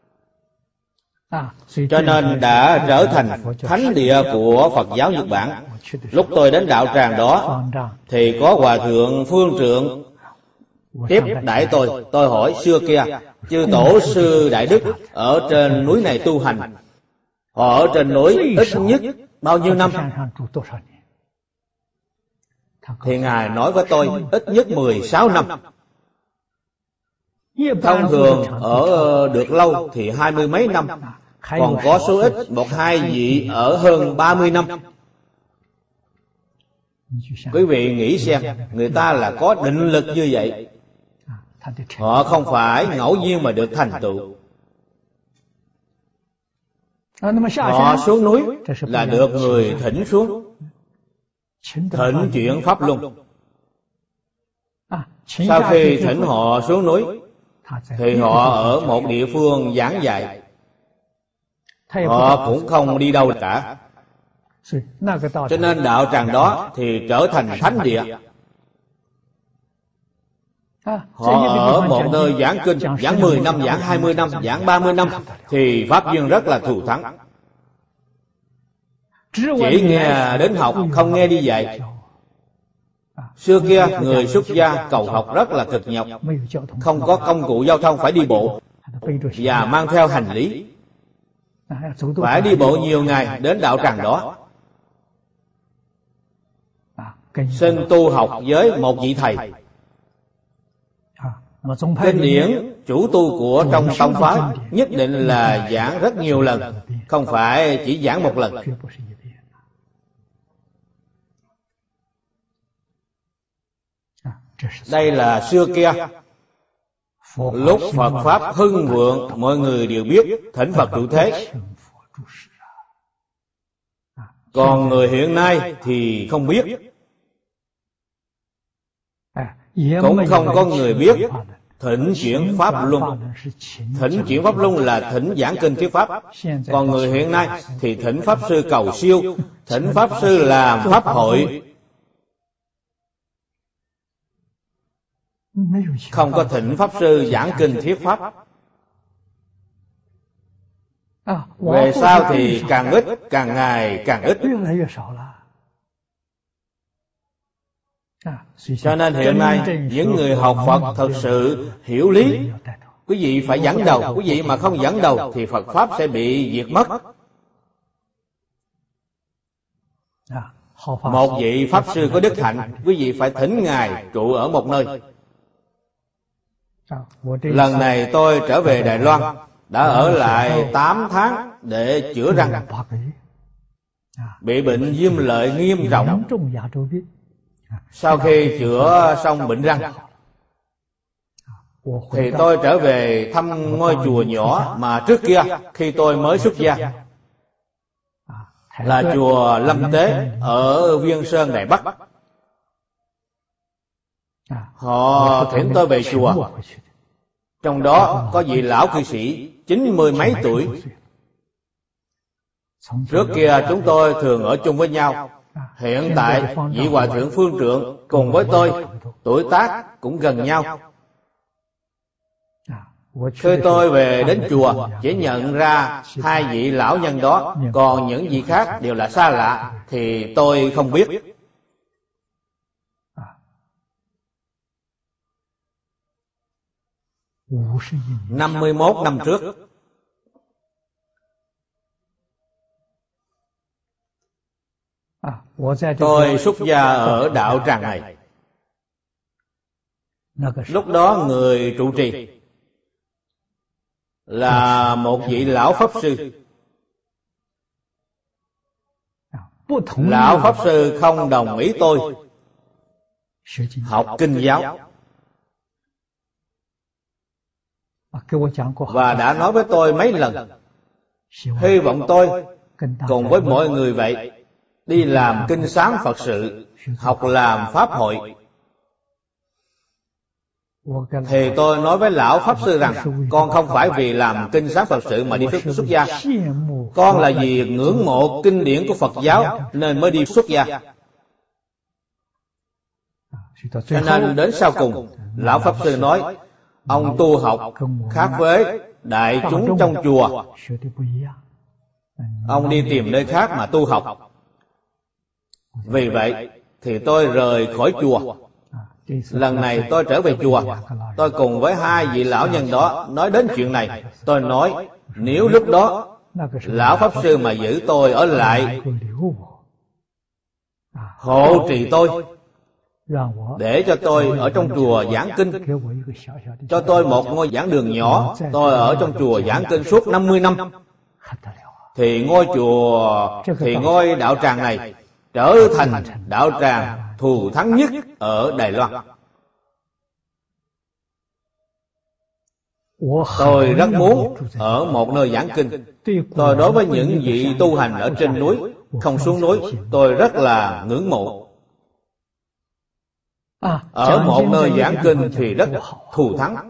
cho nên đã trở thành thánh địa của Phật giáo Nhật Bản. Lúc tôi đến đạo tràng đó thì có Hòa thượng Phương Trượng tiếp đãi tôi. Tôi hỏi xưa kia chư tổ sư đại đức ở trên núi này tu hành, họ ở trên núi ít nhất bao nhiêu năm? Thì ngài nói với tôi ít nhất mười sáu năm. Thông thường ở được lâu thì hai mươi mấy năm, còn có số ít một hai vị ở hơn ba mươi năm. Quý vị nghĩ xem, người ta là có định lực như vậy, họ không phải ngẫu nhiên mà được thành tựu. Họ xuống núi là được người thỉnh xuống, thỉnh chuyển pháp luân. Sau khi thỉnh họ xuống núi thì họ ở một địa phương giảng dạy, họ cũng không đi đâu cả. Cho nên đạo tràng đó thì trở thành thánh địa. Họ ở một nơi giảng kinh, giảng mười năm, giảng hai mươi năm, giảng ba mươi năm thì pháp duyên rất là thù thắng. Chỉ nghe đến học, không nghe đi dạy. Xưa kia người xuất gia cầu học rất là cực nhọc, không có công cụ giao thông, phải đi bộ và mang theo hành lý, phải đi bộ nhiều ngày đến đạo tràng đó. Xin tu học với một vị thầy. Kinh điển chủ tu của trong tông phái nhất định là giảng rất nhiều lần, không phải chỉ giảng một lần. Đây là xưa kia Lúc Phật Pháp hưng vượng, mọi người đều biết thỉnh Phật trụ thế. Còn người hiện nay thì không biết. Cũng không có người biết thỉnh chuyển Pháp Luân. Thỉnh chuyển Pháp Luân là thỉnh giảng kinh thuyết Pháp. Còn người hiện nay thì thỉnh Pháp Sư cầu siêu, thỉnh Pháp Sư làm Pháp hội. Không có thỉnh Pháp Sư giảng kinh thuyết Pháp. Về sau thì càng ít, càng ngày càng ít. Cho nên hiện nay những người học Phật thật sự hiểu lý, quý vị phải dẫn đầu. Quý vị mà không dẫn đầu thì Phật Pháp sẽ bị diệt mất. Một vị Pháp Sư có đức hạnh, quý vị phải thỉnh Ngài trụ ở một nơi. Lần này tôi trở về Đài Loan, đã ở lại tám tháng để chữa răng. Bị bệnh viêm lợi nghiêm trọng. Sau khi chữa xong bệnh răng thì tôi trở về thăm ngôi chùa nhỏ mà trước kia khi tôi mới xuất gia, là chùa Lâm Tế ở Viên Sơn, Đài Bắc. Họ thỉnh tôi về chùa. Trong đó có vị lão cư sĩ chín mươi mấy tuổi. Trước kia chúng tôi thường ở chung với nhau. Hiện tại vị hòa thượng Phương Trượng cùng với tôi tuổi tác cũng gần nhau. Khi tôi về đến chùa chỉ nhận ra hai vị lão nhân đó, còn những vị khác đều là xa lạ thì tôi không biết. năm mươi mốt năm trước, tôi xuất gia ở đạo tràng này. Lúc đó người trụ trì là một vị lão Pháp Sư. Lão Pháp Sư không đồng ý tôi học kinh giáo, và đã nói với tôi mấy lần hy vọng tôi cùng với mọi người vậy đi làm kinh sáng Phật sự, học làm Pháp hội. Thì tôi nói với lão Pháp Sư rằng con không phải vì làm kinh sáng Phật sự mà đi xuất, xuất gia. Con là vì ngưỡng mộ kinh điển của Phật giáo nên mới đi xuất gia. Cho nên đến sau cùng lão Pháp Sư nói ông tu học khác với đại chúng trong chùa, ông đi tìm nơi khác mà tu học. Vì vậy thì tôi rời khỏi chùa. Lần này tôi trở về chùa, tôi cùng với hai vị lão nhân đó nói đến chuyện này. Tôi nói nếu lúc đó lão Pháp Sư mà giữ tôi ở lại hộ trì tôi, để cho tôi ở trong chùa giảng kinh, cho tôi một ngôi giảng đường nhỏ, tôi ở trong chùa giảng kinh suốt năm mươi năm, thì ngôi chùa, thì ngôi đạo tràng này trở thành đạo tràng thù thắng nhất ở Đài Loan. Tôi rất muốn ở một nơi giảng kinh. Tôi đối với những vị tu hành ở trên núi, không xuống núi, tôi rất là ngưỡng mộ. Ở một nơi giảng kinh thì rất thù thắng.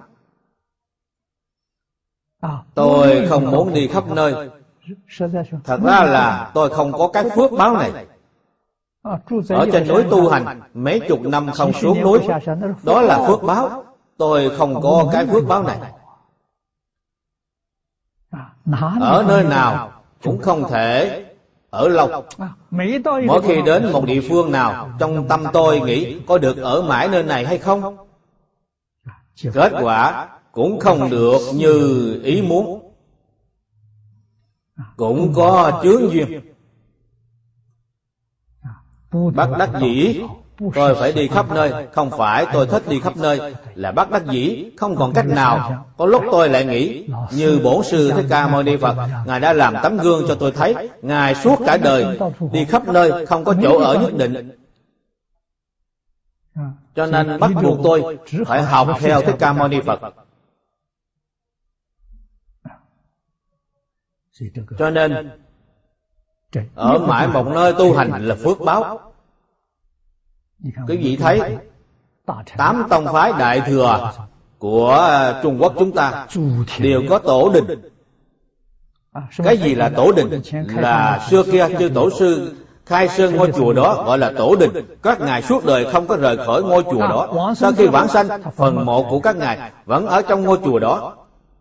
Tôi không muốn đi khắp nơi. Thật ra là tôi không có cái phước báo này. Ở trên núi tu hành mấy chục năm không xuống núi, đó là phước báo. Tôi không có cái phước báo này. Ở nơi nào cũng không thể ở lâu. Mỗi khi đến một địa phương nào, trong tâm tôi nghĩ có được ở mãi nơi này hay không. Kết quả cũng không được như ý muốn, cũng có chướng duyên. Bất đắc dĩ tôi phải đi khắp nơi. Không phải tôi thích đi khắp nơi, là bất đắc dĩ, không còn cách nào. Có lúc tôi lại nghĩ như Bổn Sư Thích Ca Mâu Ni Phật, Ngài đã làm tấm gương cho tôi thấy. Ngài suốt cả đời đi khắp nơi, không có chỗ ở nhất định. Cho nên bắt buộc tôi phải học theo Thích Ca Mâu Ni Phật. Cho nên ở mãi một nơi tu hành là phước báo. Quý vị thấy tám tông phái đại thừa của Trung Quốc chúng ta đều có tổ đình. Cái gì là tổ đình? Là xưa kia chư tổ sư khai sơn ngôi chùa đó gọi là tổ đình. Các ngài suốt đời không có rời khỏi ngôi chùa đó. Sau khi vãng sanh, phần mộ của các ngài vẫn ở trong ngôi chùa đó.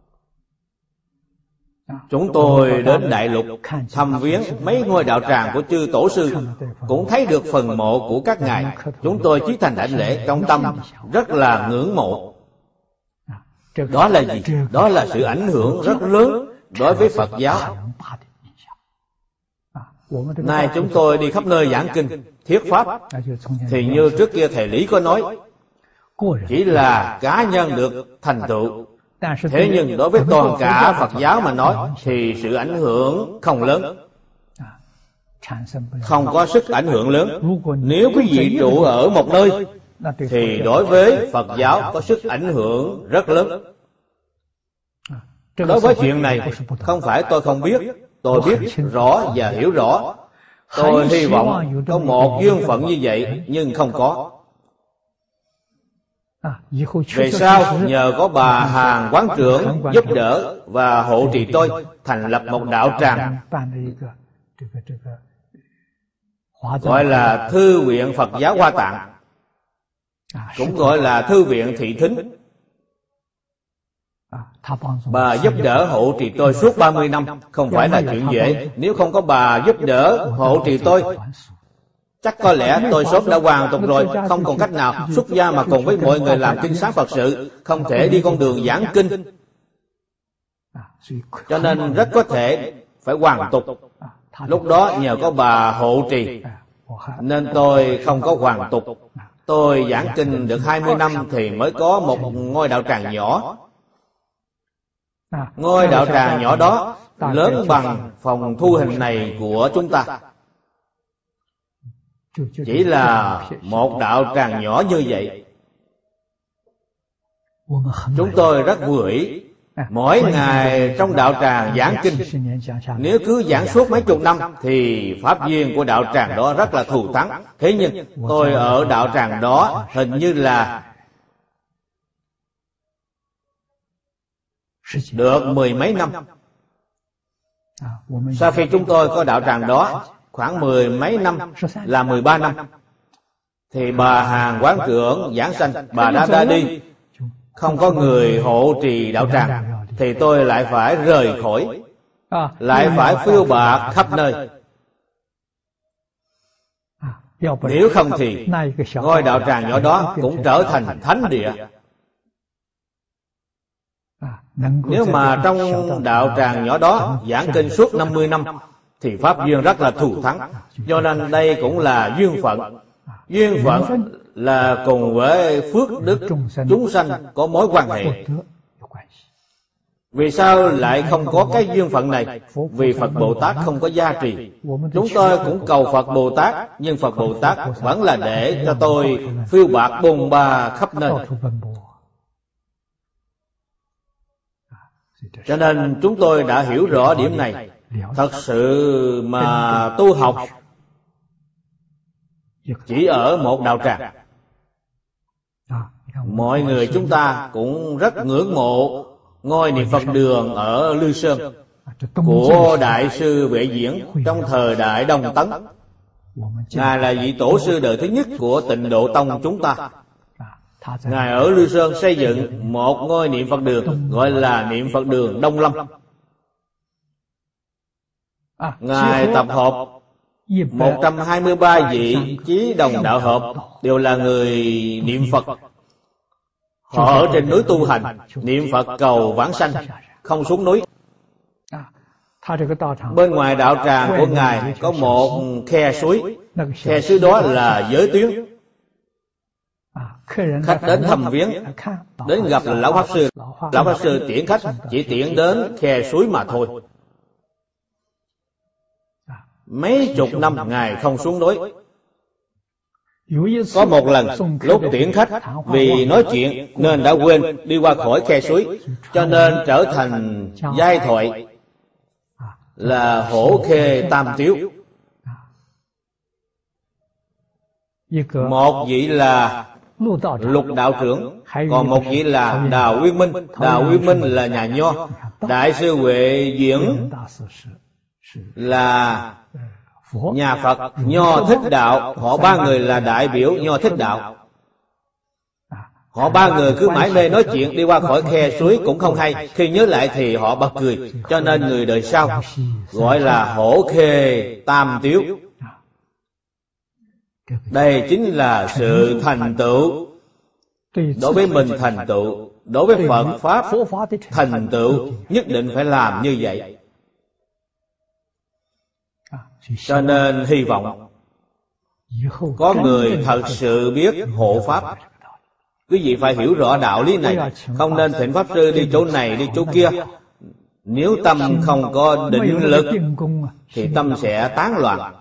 Chúng tôi đến Đại Lục thăm viếng mấy ngôi đạo tràng của chư tổ sư, cũng thấy được phần mộ của các ngài. Chúng tôi chí thành đảnh lễ, trong tâm rất là ngưỡng mộ. Đó là gì? Đó là sự ảnh hưởng rất lớn đối với Phật giáo. Nay chúng tôi đi khắp nơi giảng kinh, thuyết pháp, thì như trước kia thầy Lý có nói, chỉ là cá nhân được thành tựu. Thế nhưng đối với toàn cả Phật giáo mà nói thì sự ảnh hưởng không lớn, không có sức ảnh hưởng lớn. Nếu quý vị trụ ở một nơi thì đối với Phật giáo có sức ảnh hưởng rất lớn. Đối với chuyện này không phải tôi không biết, tôi biết rõ và hiểu rõ. Tôi hy vọng có một duyên phận như vậy, nhưng không có. Về sau nhờ có bà Hàng quán trưởng giúp đỡ và hộ trì tôi, thành lập một đạo tràng gọi là Thư viện Phật giáo Hoa Tạng, cũng gọi là Thư viện Thị Thính. Bà giúp đỡ hộ trì tôi suốt ba mươi năm, không phải là chuyện dễ. Nếu không có bà giúp đỡ hộ trì tôi, chắc có lẽ tôi sớm đã hoàn tục rồi, không còn cách nào xuất gia mà cùng với mọi người làm kinh sáng Phật sự, không thể đi con đường giảng kinh. Cho nên rất có thể phải hoàn tục. Lúc đó nhờ có bà hộ trì nên tôi không có hoàn tục. Tôi giảng kinh được hai mươi năm thì mới có một ngôi đạo tràng nhỏ. Ngôi đạo tràng nhỏ đó lớn bằng phòng thu hình này của chúng ta. Chỉ là một đạo tràng nhỏ như vậy. Chúng tôi rất vui ý mỗi ngày trong đạo tràng giảng kinh. Nếu cứ giảng suốt mấy chục năm thì pháp duyên của đạo tràng đó rất là thù thắng. Thế nhưng tôi ở đạo tràng đó hình như là được mười mấy năm. Sau khi chúng tôi có đạo tràng đó khoảng mười mấy năm, là mười ba năm, thì bà Hàng quán trưởng giảng sanh, bà đã đã đi, không có người hộ trì đạo tràng, thì tôi lại phải rời khỏi, lại phải phiêu bạt khắp nơi. Nếu không thì ngôi đạo tràng nhỏ đó cũng trở thành thánh địa. Nếu mà trong đạo tràng nhỏ đó giảng kinh suốt năm mươi năm thì pháp duyên rất là thù thắng. Cho nên đây cũng là duyên phận. Duyên phận là cùng với phước đức chúng sanh có mối quan hệ. Vì sao lại không có cái duyên phận này? Vì Phật Bồ Tát không có gia trì. Chúng tôi cũng cầu Phật Bồ Tát, nhưng Phật Bồ Tát vẫn là để cho tôi phiêu bạt bôn ba khắp nơi. Cho nên chúng tôi đã hiểu rõ điểm này. Thật sự mà tu học chỉ ở một đạo tràng. Mọi người chúng ta cũng rất ngưỡng mộ ngôi niệm Phật đường ở Lư Sơn của Đại sư Huệ Diễn trong thời đại Đông Tấn. Ngài là vị tổ sư đời thứ nhất của Tịnh Độ Tông chúng ta. Ngài ở Lư Sơn xây dựng một ngôi niệm Phật đường gọi là niệm Phật đường Đông Lâm. Ngài tập hợp một trăm hai mươi ba vị chí đồng đạo hợp, đều là người niệm Phật. Họ ở trên núi tu hành, niệm Phật cầu vãng sanh, không xuống núi. Bên ngoài đạo tràng của Ngài có một khe suối. Khe suối đó là giới tuyến. Khách đến thăm viếng, đến gặp là Lão Pháp Sư. Lão Pháp Sư tiễn khách chỉ tiễn đến khe suối mà thôi. Mấy chục năm Ngài không xuống núi. Có một lần lúc tiễn khách, vì nói chuyện nên đã quên đi qua khỏi khe suối, cho nên trở thành giai thoại. là Hổ Khê Tam Tiếu. Một vị là Lục đạo trưởng, còn một vị là Đào Uyên Minh. Đào Uyên Minh là nhà Nho, Đại sư Huệ Diễn là nhà Phật. Nho Thích Đạo, họ ba người là đại biểu Nho Thích Đạo. Họ ba người cứ mãi mê nói chuyện, đi qua khỏi khe suối cũng không hay, khi nhớ lại thì họ bật cười, cho nên người đời sau gọi là Hổ Khê Tam Tiếu. Đây chính là sự thành tựu. Đối với mình thành tựu, đối với Phật Pháp thành tựu, nhất định phải làm như vậy. Cho nên hy vọng có người thật sự biết hộ Pháp. Quý vị phải hiểu rõ đạo lý này, không nên thỉnh Pháp Sư đi chỗ này, đi chỗ kia. Nếu tâm không có định lực thì tâm sẽ tán loạn.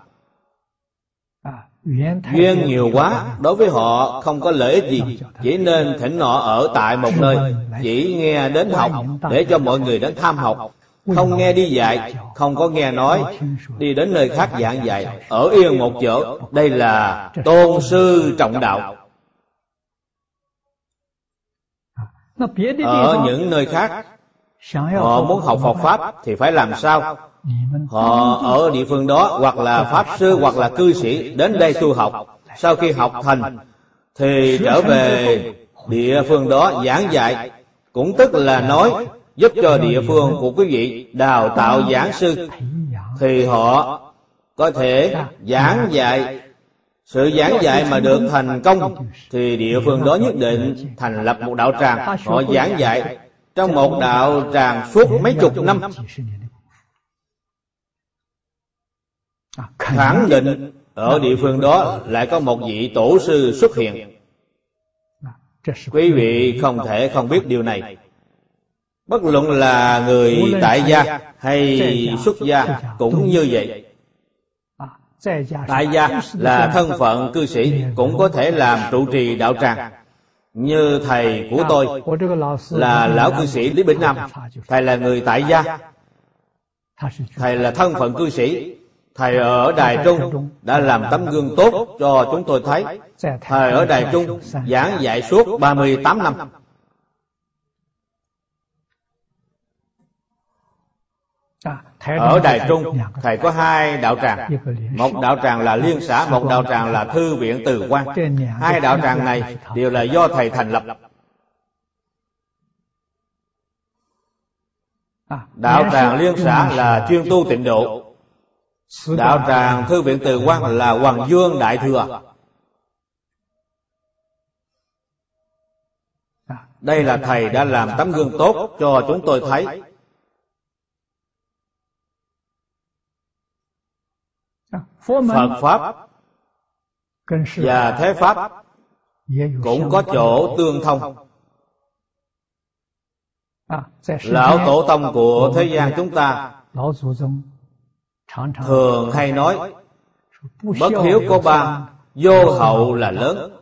Duyên nhiều quá, đối với họ không có lợi ích gì. Chỉ nên thỉnh họ ở tại một nơi, chỉ nghe đến học, để cho mọi người đến tham học. Không nghe đi dạy, không có nghe nói, đi đến nơi khác giảng dạy, ở yên một chỗ. Đây là tôn sư trọng đạo. Ở những nơi khác, họ muốn học Phật Pháp thì phải làm sao? Họ ở địa phương đó, hoặc là Pháp Sư, hoặc là cư sĩ, đến đây tu học. Sau khi học thành, thì trở về địa phương đó giảng dạy. Cũng tức là nói, giúp cho địa phương của quý vị đào tạo giảng sư. Thì họ có thể giảng dạy. Sự giảng dạy mà được thành công thì địa phương đó nhất định thành lập một đạo tràng. Họ giảng dạy trong một đạo tràng suốt mấy chục năm, khẳng định ở địa phương đó lại có một vị tổ sư xuất hiện. Quý vị không thể không biết điều này. Bất luận là người tại gia hay xuất gia cũng như vậy. Tại gia là thân phận cư sĩ, cũng có thể làm trụ trì đạo tràng. Như thầy của tôi là lão cư sĩ Lý Bỉnh Nam, thầy là người tại gia, thầy là thân phận cư sĩ. Thầy ở Đài Trung đã làm tấm gương tốt cho chúng tôi thấy. Thầy ở Đài Trung giảng dạy suốt ba mươi tám năm. Ở Đài Trung, thầy có hai đạo tràng. Một đạo tràng là Liên Xã, một đạo tràng là Thư viện Từ Quan. Hai đạo tràng này đều là do thầy thành lập. Đạo tràng Liên Xã là chuyên tu tịnh độ. Đạo tràng Thư viện Từ Quan là Hoàng Dương Đại Thừa. Đây là thầy đã làm tấm gương tốt cho chúng tôi thấy. Phật Pháp và Thế Pháp cũng có chỗ tương thông. Lão Tổ Tông của thế gian chúng ta thường hay nói, bất hiếu có ba, vô hậu là lớn.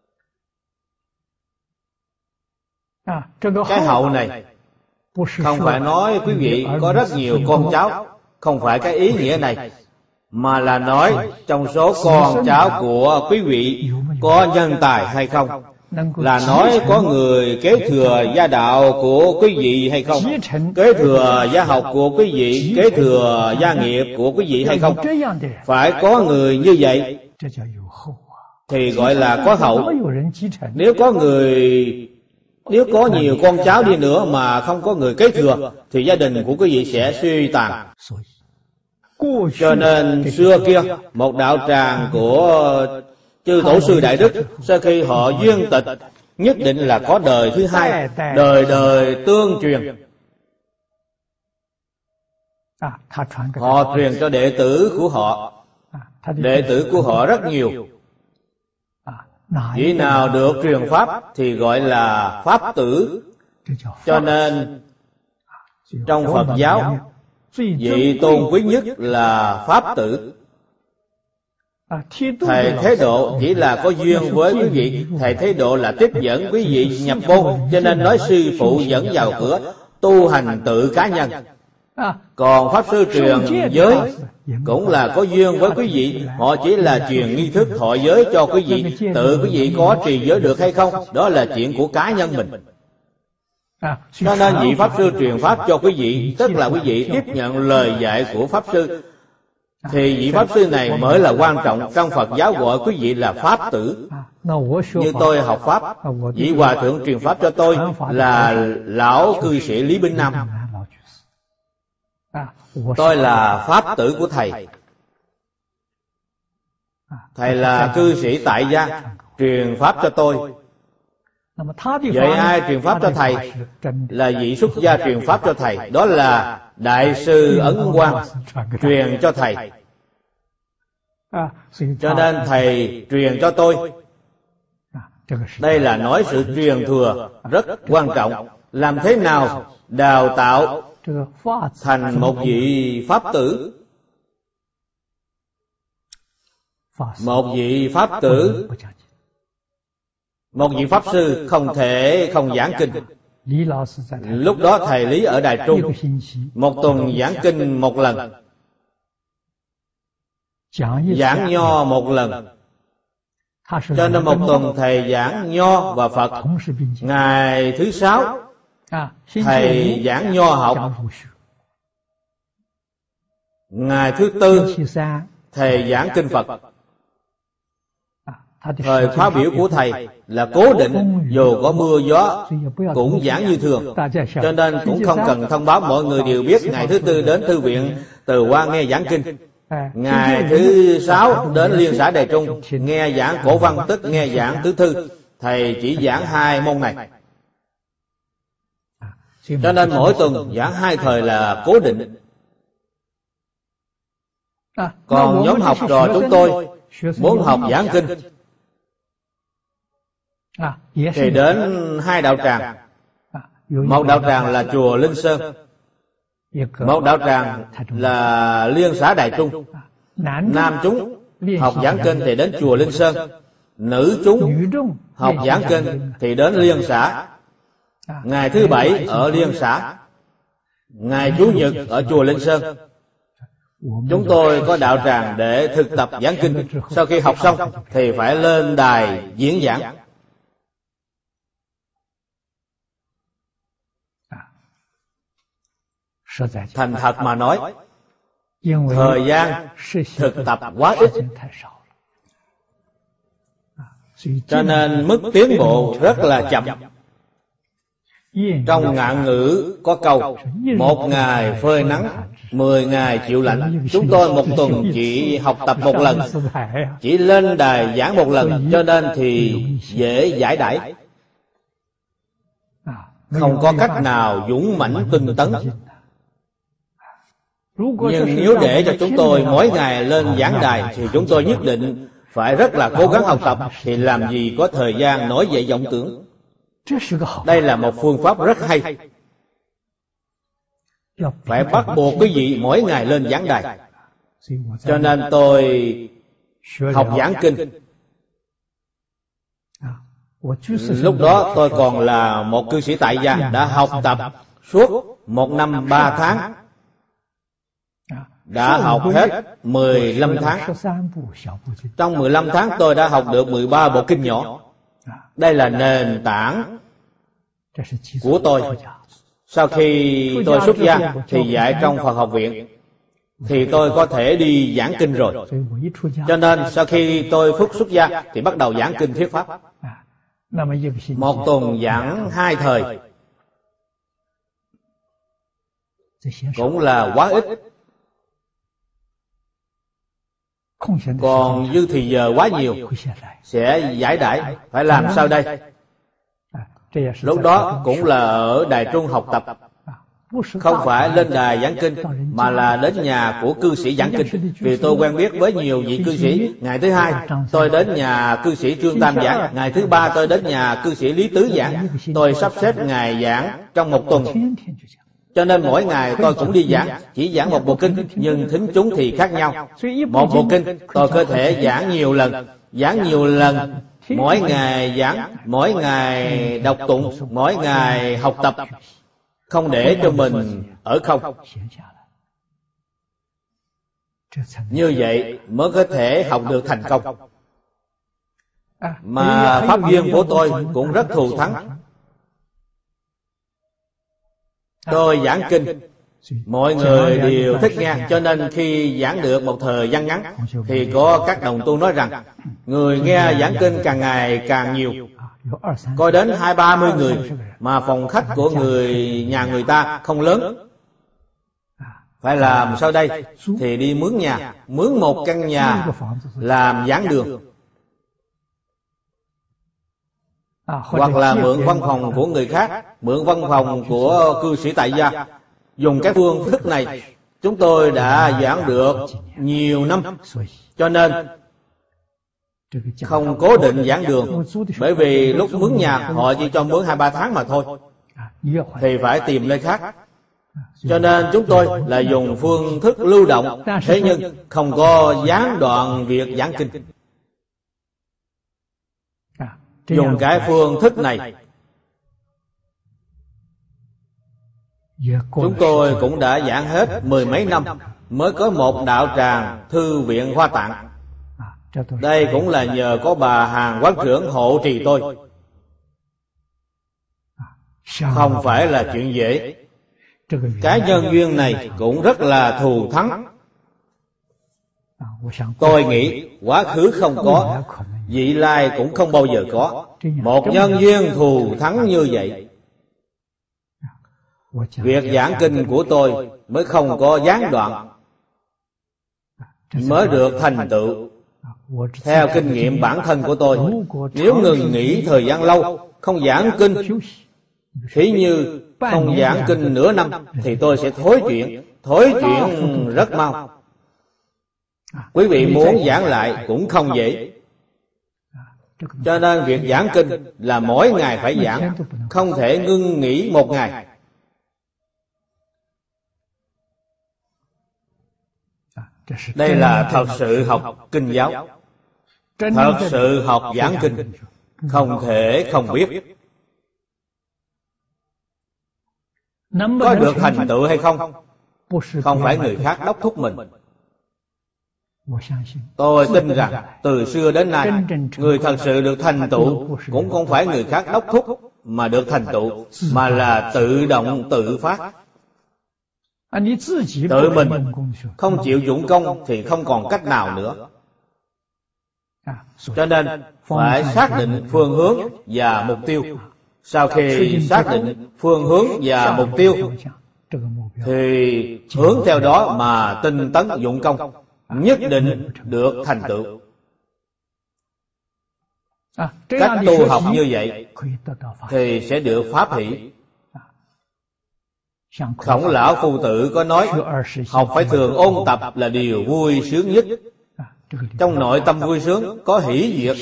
Cái hậu này không phải nói quý vị có rất nhiều con cháu, không phải cái ý nghĩa này, mà là nói trong số con cháu của quý vị có nhân tài hay không, là nói có người kế thừa gia đạo của quý vị hay không, kế thừa gia học của quý vị, kế thừa gia nghiệp của quý vị hay không. Phải có người như vậy thì gọi là có hậu. Nếu có người Nếu có nhiều con cháu đi nữa mà không có người kế thừa thì gia đình của quý vị sẽ suy tàn. Cho nên xưa kia, một đạo tràng của chư tổ sư đại đức, sau khi họ duyên tịch, nhất định là có đời thứ hai, đời đời tương truyền. Họ truyền cho đệ tử của họ. Đệ tử của họ rất nhiều. Vị nào được truyền pháp thì gọi là pháp tử. Cho nên trong Phật giáo, vị tôn quý nhất là pháp tử. Thầy Thế Độ chỉ là có duyên với quý vị. Thầy Thế Độ là tiếp dẫn quý vị nhập môn, cho nên nói sư phụ dẫn vào cửa, tu hành tự cá nhân. Còn Pháp Sư truyền giới cũng là có duyên với quý vị. Họ chỉ là truyền nghi thức thọ giới cho quý vị. Tự quý vị có trì giới được hay không, đó là chuyện của cá nhân mình. Cho nên vị Pháp Sư truyền Pháp cho quý vị, tức là quý vị tiếp nhận lời dạy của Pháp Sư, thì vị Pháp Sư này mới là quan trọng. Trong Phật giáo gọi quý vị là Pháp tử. Như tôi học Pháp, vị Hòa Thượng truyền Pháp cho tôi là Lão Cư Sĩ Lý Binh Nam. Tôi là Pháp tử của Thầy. Thầy là cư sĩ tại gia, truyền Pháp cho tôi. Vậy ai truyền Pháp cho Thầy? Là vị xuất gia truyền Pháp cho Thầy. Đó là Đại sư Ấn Quang truyền cho Thầy. Cho nên Thầy truyền cho tôi. Đây là nói sự truyền thừa rất quan trọng. Làm thế nào đào tạo thành một vị Pháp tử? Một vị Pháp tử, một vị Pháp Sư không thể không giảng kinh. Lúc đó Thầy Lý ở Đài Trung, một tuần giảng kinh một lần, giảng nho một lần. Cho nên một tuần Thầy giảng nho và Phật. Ngày thứ sáu Thầy giảng nho học. Ngày thứ tư Thầy giảng kinh Phật. Thời khóa biểu của Thầy là cố định, dù có mưa gió cũng giảng như thường. Cho nên cũng không cần thông báo, mọi người đều biết. Ngày thứ tư đến thư viện Từ Hoa nghe giảng kinh. Ngày thứ sáu đến Liên xã Đài Trung nghe giảng cổ văn, tức nghe giảng tứ thư. Thầy chỉ giảng hai môn này. Cho nên mỗi tuần giảng hai thời là cố định. Còn nhóm học trò chúng tôi muốn học giảng kinh thì đến hai đạo tràng. Một đạo tràng là chùa Linh Sơn, một đạo tràng là Liên xã Đài Trung. Nam chúng học giảng kinh thì đến chùa Linh Sơn, nữ chúng học giảng kinh thì đến Liên xã. Ngày thứ bảy ở Liên xã, ngày Chủ nhật ở chùa Linh Sơn. Chúng tôi có đạo tràng để thực tập giảng kinh. Sau khi học xong thì phải lên đài diễn giảng. Thành thật mà nói, thời gian thực tập quá ít, cho nên mức tiến bộ rất là chậm. Trong ngạn ngữ có câu một ngày phơi nắng, mười ngày chịu lạnh. Chúng tôi một tuần chỉ học tập một lần, chỉ lên đài giảng một lần, cho nên thì dễ giải đãi, không có cách nào dũng mãnh tinh tấn. Nhưng nếu để cho chúng tôi mỗi ngày lên giảng đài thì chúng tôi nhất định phải rất là cố gắng học tập, thì làm gì có thời gian nổi dậy vọng tưởng. Đây là một phương pháp rất hay. Phải bắt buộc quý vị mỗi ngày lên giảng đài. Cho nên tôi học giảng kinh. Lúc đó tôi còn là một cư sĩ tại gia, đã học tập suốt một năm ba tháng, đã học hết mười lăm tháng. Trong mười lăm tháng tôi đã học được mười ba bộ kinh nhỏ. Đây là nền tảng của tôi. Sau khi tôi xuất gia thì dạy trong Phật học viện, thì tôi có thể đi giảng kinh rồi. Cho nên sau khi tôi phúc xuất gia thì bắt đầu giảng kinh thuyết pháp. Một tuần giảng hai thời cũng là quá ít. Còn dư thì giờ quá nhiều, sẽ giải đãi. Phải làm sao đây? Lúc đó cũng là ở Đài Trung học tập, không phải lên đài giảng kinh, mà là đến nhà của cư sĩ giảng kinh. Vì tôi quen biết với nhiều vị cư sĩ. Ngày thứ hai tôi đến nhà cư sĩ Trương Tam giảng, ngày thứ ba tôi đến nhà cư sĩ Lý Tứ giảng. Tôi sắp xếp ngày giảng trong một tuần, cho nên mỗi ngày tôi cũng đi giảng. Chỉ giảng một bộ kinh, nhưng thính chúng thì khác nhau. Một bộ kinh tôi có thể giảng nhiều lần. Giảng nhiều lần, mỗi ngày giảng, mỗi ngày đọc tụng, mỗi ngày học tập. không để cho mình ở không. Như vậy mới có thể học được thành công. Mà pháp duyên của tôi cũng rất thù thắng. Tôi giảng kinh, mọi người đều thích nghe, cho nên khi giảng được một thời gian ngắn thì có các đồng tu nói rằng người nghe giảng kinh càng ngày càng nhiều, có đến hai ba mươi người, mà phòng khách của người nhà người ta không lớn. Phải làm sao đây? Thì đi mướn nhà, mướn một căn nhà làm giảng đường, hoặc là mượn văn phòng của người khác, mượn văn phòng của cư sĩ tại gia. Dùng cái phương thức này chúng tôi đã giảng được nhiều năm, cho nên không cố định giảng đường. Bởi vì lúc mướn nhà họ chỉ cho mướn hai ba tháng mà thôi, thì phải tìm nơi khác. Cho nên chúng tôi là dùng phương thức lưu động, thế nhưng không có gián đoạn việc giảng kinh. Dùng cái phương thức này, chúng tôi cũng đã giảng hết mười mấy năm mới có một đạo tràng Thư viện Hoa Tạng. Đây cũng là nhờ có bà Hàn quán trưởng hộ trì tôi, không phải là chuyện dễ. Cái nhân duyên này cũng rất là thù thắng. Tôi nghĩ quá khứ không có, vị lai cũng không bao giờ có một nhân duyên thù thắng như vậy. Việc giảng kinh của tôi mới không có gián đoạn, mới được thành tựu. Theo kinh nghiệm bản thân của tôi, nếu ngừng nghỉ thời gian lâu, không giảng kinh, thí như không giảng kinh nửa năm, thì tôi sẽ thối chuyện, thối chuyện rất mau. Quý vị muốn giảng lại cũng không dễ. Cho nên việc giảng kinh là mỗi ngày phải giảng, không thể ngưng nghỉ một ngày. Đây là thật sự học kinh giáo, thật sự học giảng kinh, không thể không biết. Có được thành tựu hay không, không phải người khác đốc thúc mình. Tôi tin rằng từ xưa đến nay, người thật sự được thành tựu cũng không phải người khác đốc thúc mà được thành tựu, mà là tự động tự phát. Tự mình không chịu dụng công thì không còn cách nào nữa. Cho nên phải xác định phương hướng và mục tiêu. Sau khi xác định phương hướng và mục tiêu thì hướng theo đó mà tinh tấn dụng công, nhất định được thành tựu. Cách tu học như vậy thì sẽ được pháp hỷ. Khổng lão phu tử có nói, học phải thường ôn tập là điều vui sướng nhất. Trong nội tâm vui sướng có hỷ duyệt.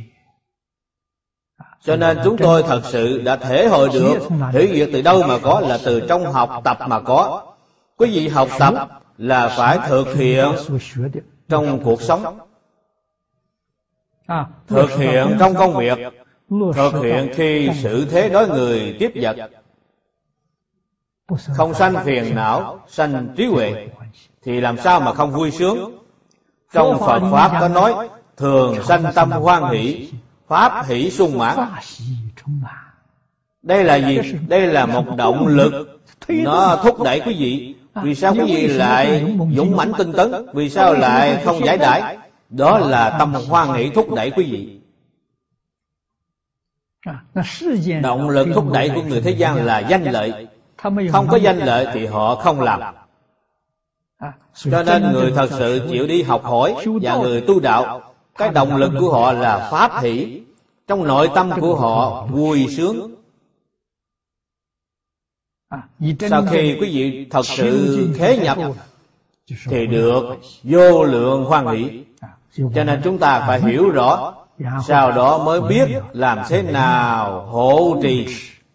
Cho nên chúng tôi thật sự đã thể hội được hỷ duyệt từ đâu mà có, là từ trong học tập mà có. Quý vị học tập là phải thực hiện trong cuộc sống, thực hiện trong công việc, thực hiện khi sự thế đối người tiếp vật. Không sanh phiền não, sanh trí huệ, thì làm sao mà không vui sướng. Trong Phật Pháp có nói, thường sanh tâm hoan hỷ, pháp hỷ sung mãn. Đây là gì? Đây là một động lực, nó thúc đẩy quý vị. Vì sao quý vị lại dũng mãnh tinh tấn? Vì sao lại không giải đãi? Đó là tâm hoan hỷ thúc đẩy quý vị. Động lực thúc đẩy của người thế gian là danh lợi. Không có danh lợi thì họ không làm. Cho nên người thật sự chịu đi học hỏi và người tu đạo, cái động lực của họ là pháp hỷ. Trong nội tâm của họ vui sướng. Sau khi quý vị thật sự khế nhập thì được vô lượng hoan hỷ. Cho nên chúng ta phải hiểu rõ, sau đó mới biết làm thế nào hộ trì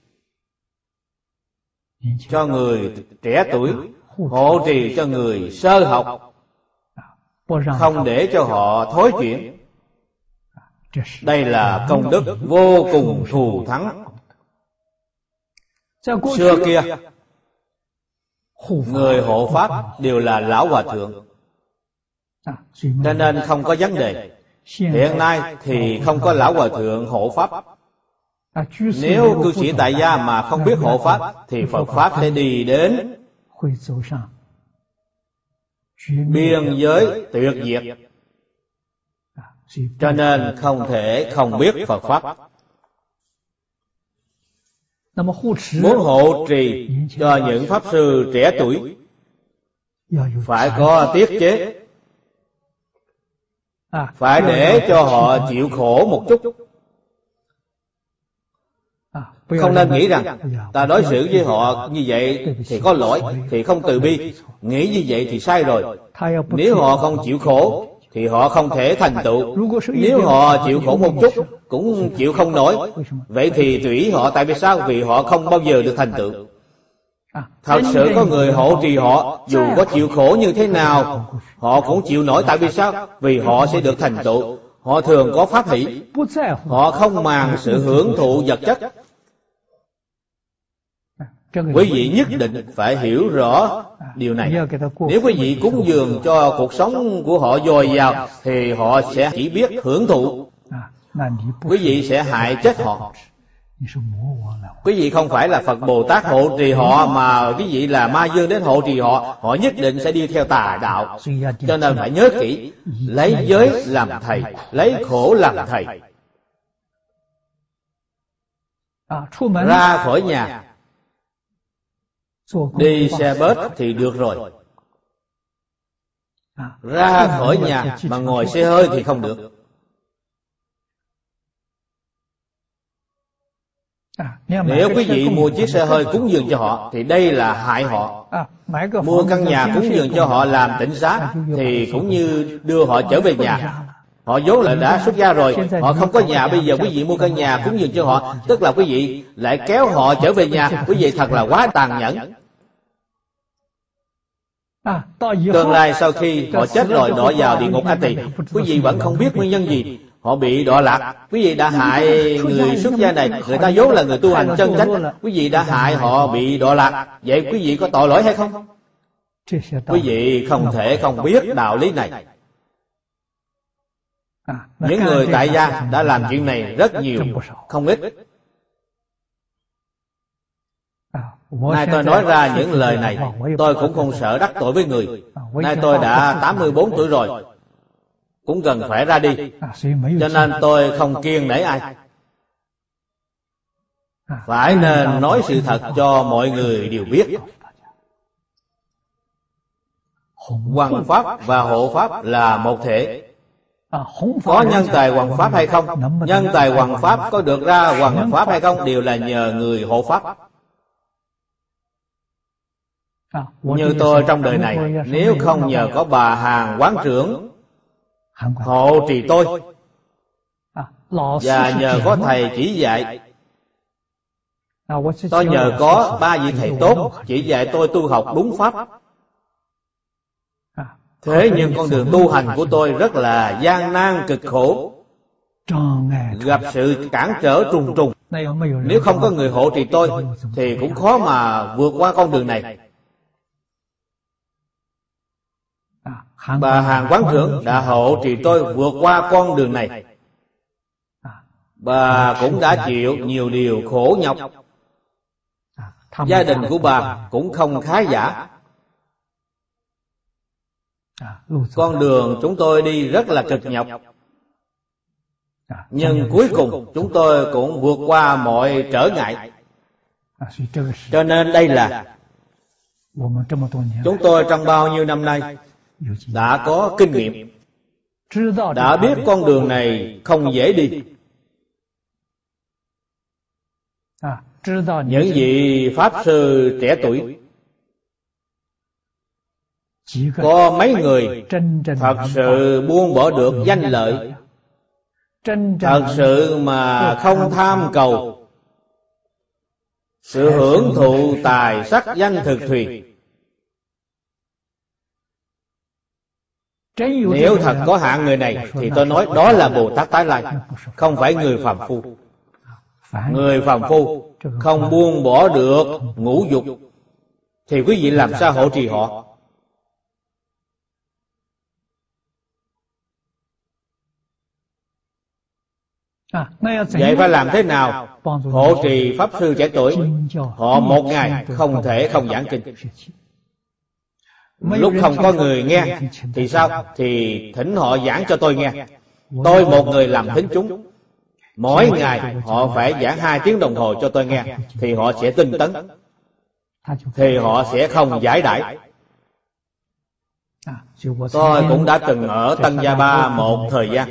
cho người trẻ tuổi, hộ trì cho người sơ học, không để cho họ thối chuyển. Đây là công đức vô cùng thù thắng. Xưa kia người hộ pháp đều là lão hòa thượng, cho nên không có vấn đề. Hiện nay thì không có lão hòa thượng hộ pháp. Nếu cư sĩ tại gia mà không biết hộ pháp thì Phật pháp sẽ đi đến biên giới tuyệt diệt. Cho nên không thể không biết Phật pháp. Muốn hộ trì cho những pháp sư trẻ tuổi phải có tiết chế, phải để cho họ chịu khổ một chút. Không nên nghĩ rằng ta đối xử với họ như vậy thì có lỗi, thì không từ bi. Nghĩ như vậy thì sai rồi. Nếu họ không chịu khổ thì họ không thể thành tựu. Nếu họ chịu khổ một chút cũng chịu không nổi, vậy thì tùy họ. Tại vì sao? Vì họ không bao giờ được thành tựu. Thật sự có người hộ trì họ, dù có chịu khổ như thế nào họ cũng chịu nổi. Tại vì sao? Vì họ sẽ được thành tựu. Họ thường có pháp hỷ, họ không màng sự hưởng thụ vật chất. Quý vị nhất định phải hiểu rõ điều này. Nếu quý vị cúng dường cho cuộc sống của họ dồi dào thì họ sẽ chỉ biết hưởng thụ. Quý vị sẽ hại chết họ. Quý vị không phải là Phật Bồ Tát hộ trì họ, mà quý vị là ma dương đến hộ trì họ, họ nhất định sẽ đi theo tà đạo. Cho nên phải nhớ kỹ, lấy giới làm thầy, lấy khổ làm thầy. Ra khỏi nhà đi xe bus thì được rồi, ra khỏi nhà mà ngồi xe hơi thì không được. Nếu quý vị mua chiếc xe hơi cúng dường cho họ thì đây là hại họ. Mua căn nhà cúng dường cho họ làm tịnh xá thì cũng như đưa họ trở về nhà. Họ vốn là đã xuất gia rồi, họ không có nhà, bây giờ quý vị mua căn nhà cúng dường cho họ, tức là quý vị lại kéo họ trở về nhà. Quý vị thật là quá tàn nhẫn. Tương lai sau khi họ chết rồi đọa vào địa ngục A Tỳ, quý vị vẫn không biết nguyên nhân gì họ bị đọa lạc. Quý vị đã hại người xuất gia này, người ta vốn là người tu hành chân chánh, quý vị đã hại họ bị đọa lạc. Vậy quý vị có tội lỗi hay không? Quý vị không thể không biết đạo lý này. Những người tại gia đã làm chuyện này rất nhiều, không ít. Nay tôi nói ra những lời này, tôi cũng không sợ đắc tội với người. Nay tôi đã tám mươi bốn tuổi rồi, cũng gần phải ra đi, cho nên tôi không kiêng nể ai. Phải nên nói sự thật cho mọi người đều biết. Hoằng pháp và hộ pháp là một thể. Có nhân tài hoằng pháp hay không, nhân tài hoằng pháp có được ra hoằng pháp hay không, đều là nhờ người hộ pháp. Như tôi trong đời này, nếu không nhờ có bà Hàn quán trưởng hộ trì tôi, và nhờ có thầy chỉ dạy, tôi nhờ có ba vị thầy tốt chỉ dạy tôi tu học đúng pháp. Thế nhưng con đường tu hành của tôi rất là gian nan cực khổ, gặp sự cản trở trùng trùng. Nếu không có người hộ trì tôi thì cũng khó mà vượt qua con đường này. Bà Hàn quán trưởng đã hộ trì tôi vượt qua con đường này. Bà cũng đã chịu nhiều điều khổ nhọc. Gia đình của bà cũng không khá giả. Con đường chúng tôi đi rất là cực nhọc, nhưng cuối cùng chúng tôi cũng vượt qua mọi trở ngại. Cho nên đây là chúng tôi trong bao nhiêu năm nay đã có kinh nghiệm, đã biết con đường này không dễ đi. Những vị pháp sư trẻ tuổi, có mấy người thật sự buông bỏ được danh lợi, thật sự mà không tham cầu sự hưởng thụ tài sắc danh thực thùy. Nếu thật có hạng người này thì tôi nói đó là Bồ Tát Tái Lai, không phải người phàm phu. Người phàm phu không buông bỏ được ngũ dục thì quý vị làm sao hộ trì họ? Vậy phải làm thế nào hộ trì Pháp Sư trẻ tuổi họ một ngày không thể không giảng kinh? Lúc không có người nghe thì sao? Thì thỉnh họ giảng cho tôi nghe. Tôi một người làm thính chúng, mỗi ngày họ phải giảng hai tiếng đồng hồ cho tôi nghe, thì họ sẽ tinh tấn, thì họ sẽ không giải đãi. Tôi cũng đã từng ở Tân Gia Ba một thời gian.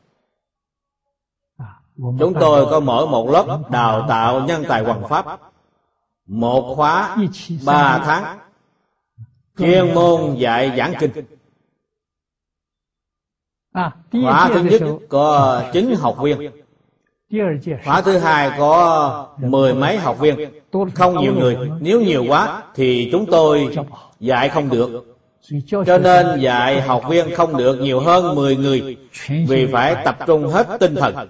Chúng tôi có mở một lớp đào tạo nhân tài hoằng pháp, một khóa ba tháng, chuyên môn dạy giảng kinh. Khóa thứ nhất có chín học viên, khóa thứ hai có mười mấy học viên, không nhiều người. Nếu nhiều quá thì chúng tôi dạy không được, cho nên dạy học viên không được nhiều hơn mười người, vì phải tập trung hết tinh thần.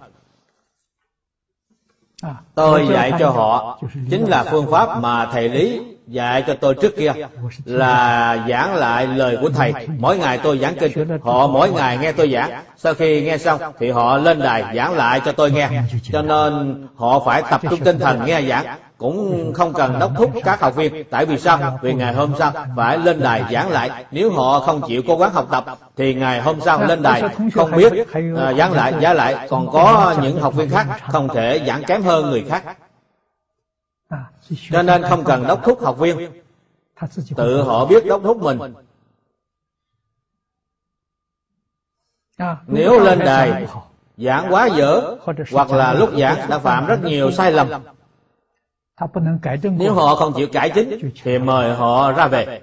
Tôi dạy cho họ chính là phương pháp mà thầy Lý dạy cho tôi trước kia, là giảng lại lời của thầy. Mỗi ngày tôi giảng kinh, họ mỗi ngày nghe tôi giảng. Sau khi nghe xong thì họ lên đài giảng lại cho tôi nghe. Cho nên họ phải tập trung tinh thần nghe giảng, cũng không cần đốc thúc các học viên. Tại vì sao? Vì ngày hôm sau phải lên đài giảng lại. Nếu họ không chịu cố gắng học tập thì ngày hôm sau lên đài không biết à, giảng lại giảng lại còn có những học viên khác không thể giảng kém hơn người khác. Cho nên không cần đốc thúc học viên, tự họ biết đốc thúc mình. Nếu lên đài giảng quá dở, hoặc là lúc giảng đã phạm rất nhiều sai lầm, nếu họ không chịu cải chính thì mời họ ra về.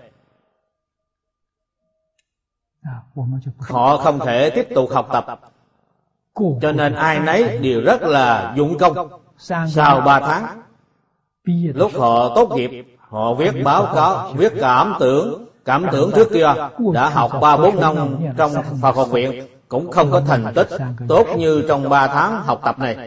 Họ không thể tiếp tục học tập. Cho nên ai nấy đều rất là dụng công. Sau ba tháng, lúc họ tốt nghiệp, họ viết báo cáo, viết cảm tưởng. Cảm tưởng trước kia đã học ba bốn năm trong Phật học viện, cũng không có thành tích tốt như trong ba tháng học tập này.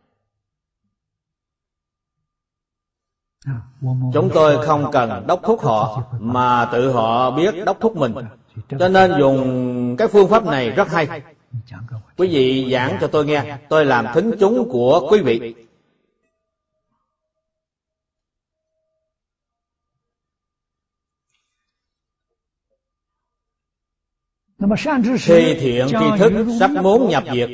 Chúng tôi không cần đốc thúc họ, mà tự họ biết đốc thúc mình. Cho nên dùng cái phương pháp này rất hay. Quý vị giảng cho tôi nghe, tôi làm thính chúng của quý vị. Khi thiện tri thức sắp muốn nhập diệt,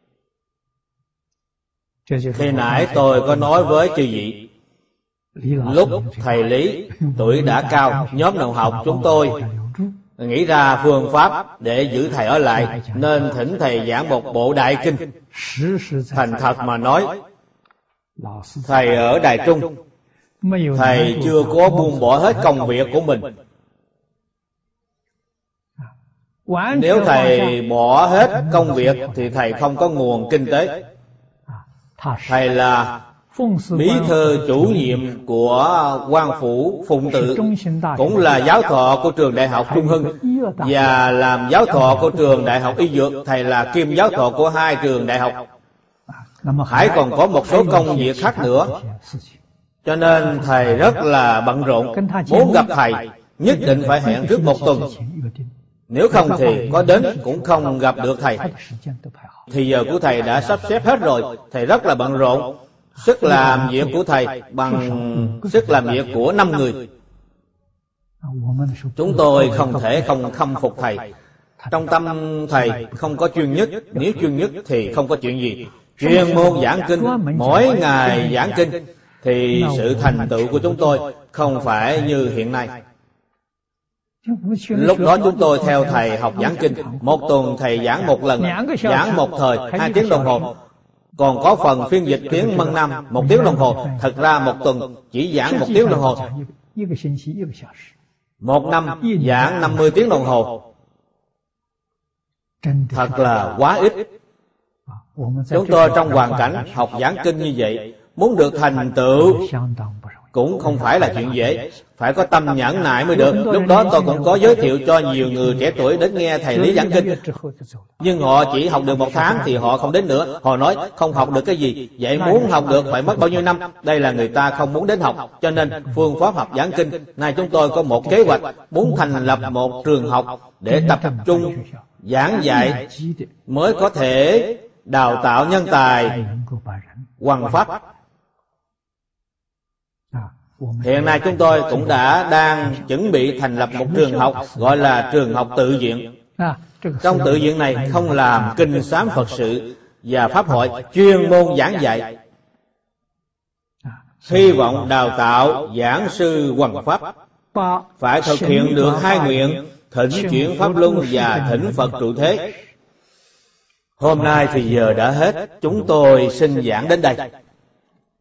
khi nãy tôi có nói với chư vị, lúc thầy Lý tuổi đã cao, nhóm đồng học chúng tôi nghĩ ra phương pháp để giữ thầy ở lại, nên thỉnh thầy giảng một bộ đại kinh. Thành thật mà nói, thầy ở Đài Trung, thầy chưa có buông bỏ hết công việc của mình. Nếu thầy bỏ hết công việc thì thầy không có nguồn kinh tế. Thầy là bí thư chủ nhiệm của Quan Phủ Phụng Tự, cũng là giáo thọ của trường Đại học Trung Hưng, và làm giáo thọ của trường Đại học Y Dược. Thầy là kiêm giáo thọ của hai trường đại học. Hãy còn có một số công việc khác nữa. Cho nên thầy rất là bận rộn. Muốn gặp thầy nhất định phải hẹn trước một tuần, nếu không thì có đến cũng không gặp được thầy. Thì giờ của thầy đã sắp xếp hết rồi. Thầy rất là bận rộn. Sức làm việc của thầy bằng sức làm việc của năm người. Chúng tôi không thể không khâm phục thầy. Trong tâm thầy không có chuyên nhất. Nếu chuyên nhất thì không có chuyện gì. Chuyên môn giảng kinh, mỗi ngày giảng kinh, thì sự thành tựu của chúng tôi không phải như hiện nay. Lúc đó chúng tôi theo thầy học giảng kinh. Một tuần thầy giảng một lần, giảng một thời hai tiếng đồng hồ. Còn có phần phiên dịch tiếng Mân Nam một tiếng đồng hồ. Thật ra một tuần chỉ giảng một tiếng đồng hồ. Một năm giảng năm mươi tiếng đồng hồ. Thật là quá ít. Chúng tôi trong hoàn cảnh học giảng kinh như vậy, muốn được thành tựu cũng không phải là chuyện dễ, phải có tâm nhẫn nại mới được. Lúc đó tôi cũng có giới thiệu cho nhiều người trẻ tuổi đến nghe thầy Lý giảng kinh, nhưng họ chỉ học được một tháng thì họ không đến nữa. Họ nói không học được cái gì, vậy muốn học được phải mất bao nhiêu năm. Đây là người ta không muốn đến học. Cho nên phương pháp học giảng kinh, nay chúng tôi có một kế hoạch muốn thành lập một trường học để tập trung giảng dạy, mới có thể đào tạo nhân tài hoằng pháp. Hiện nay chúng tôi cũng đã đang chuẩn bị thành lập một trường học, gọi là trường học tự viện. Trong tự viện này không làm kinh sám Phật sự và pháp hội, chuyên môn giảng dạy. Hy vọng đào tạo giảng sư hoằng pháp, phải thực hiện được hai nguyện: thỉnh chuyển pháp luân và thỉnh Phật trụ thế. Hôm nay thì giờ đã hết, chúng tôi xin giảng đến đây.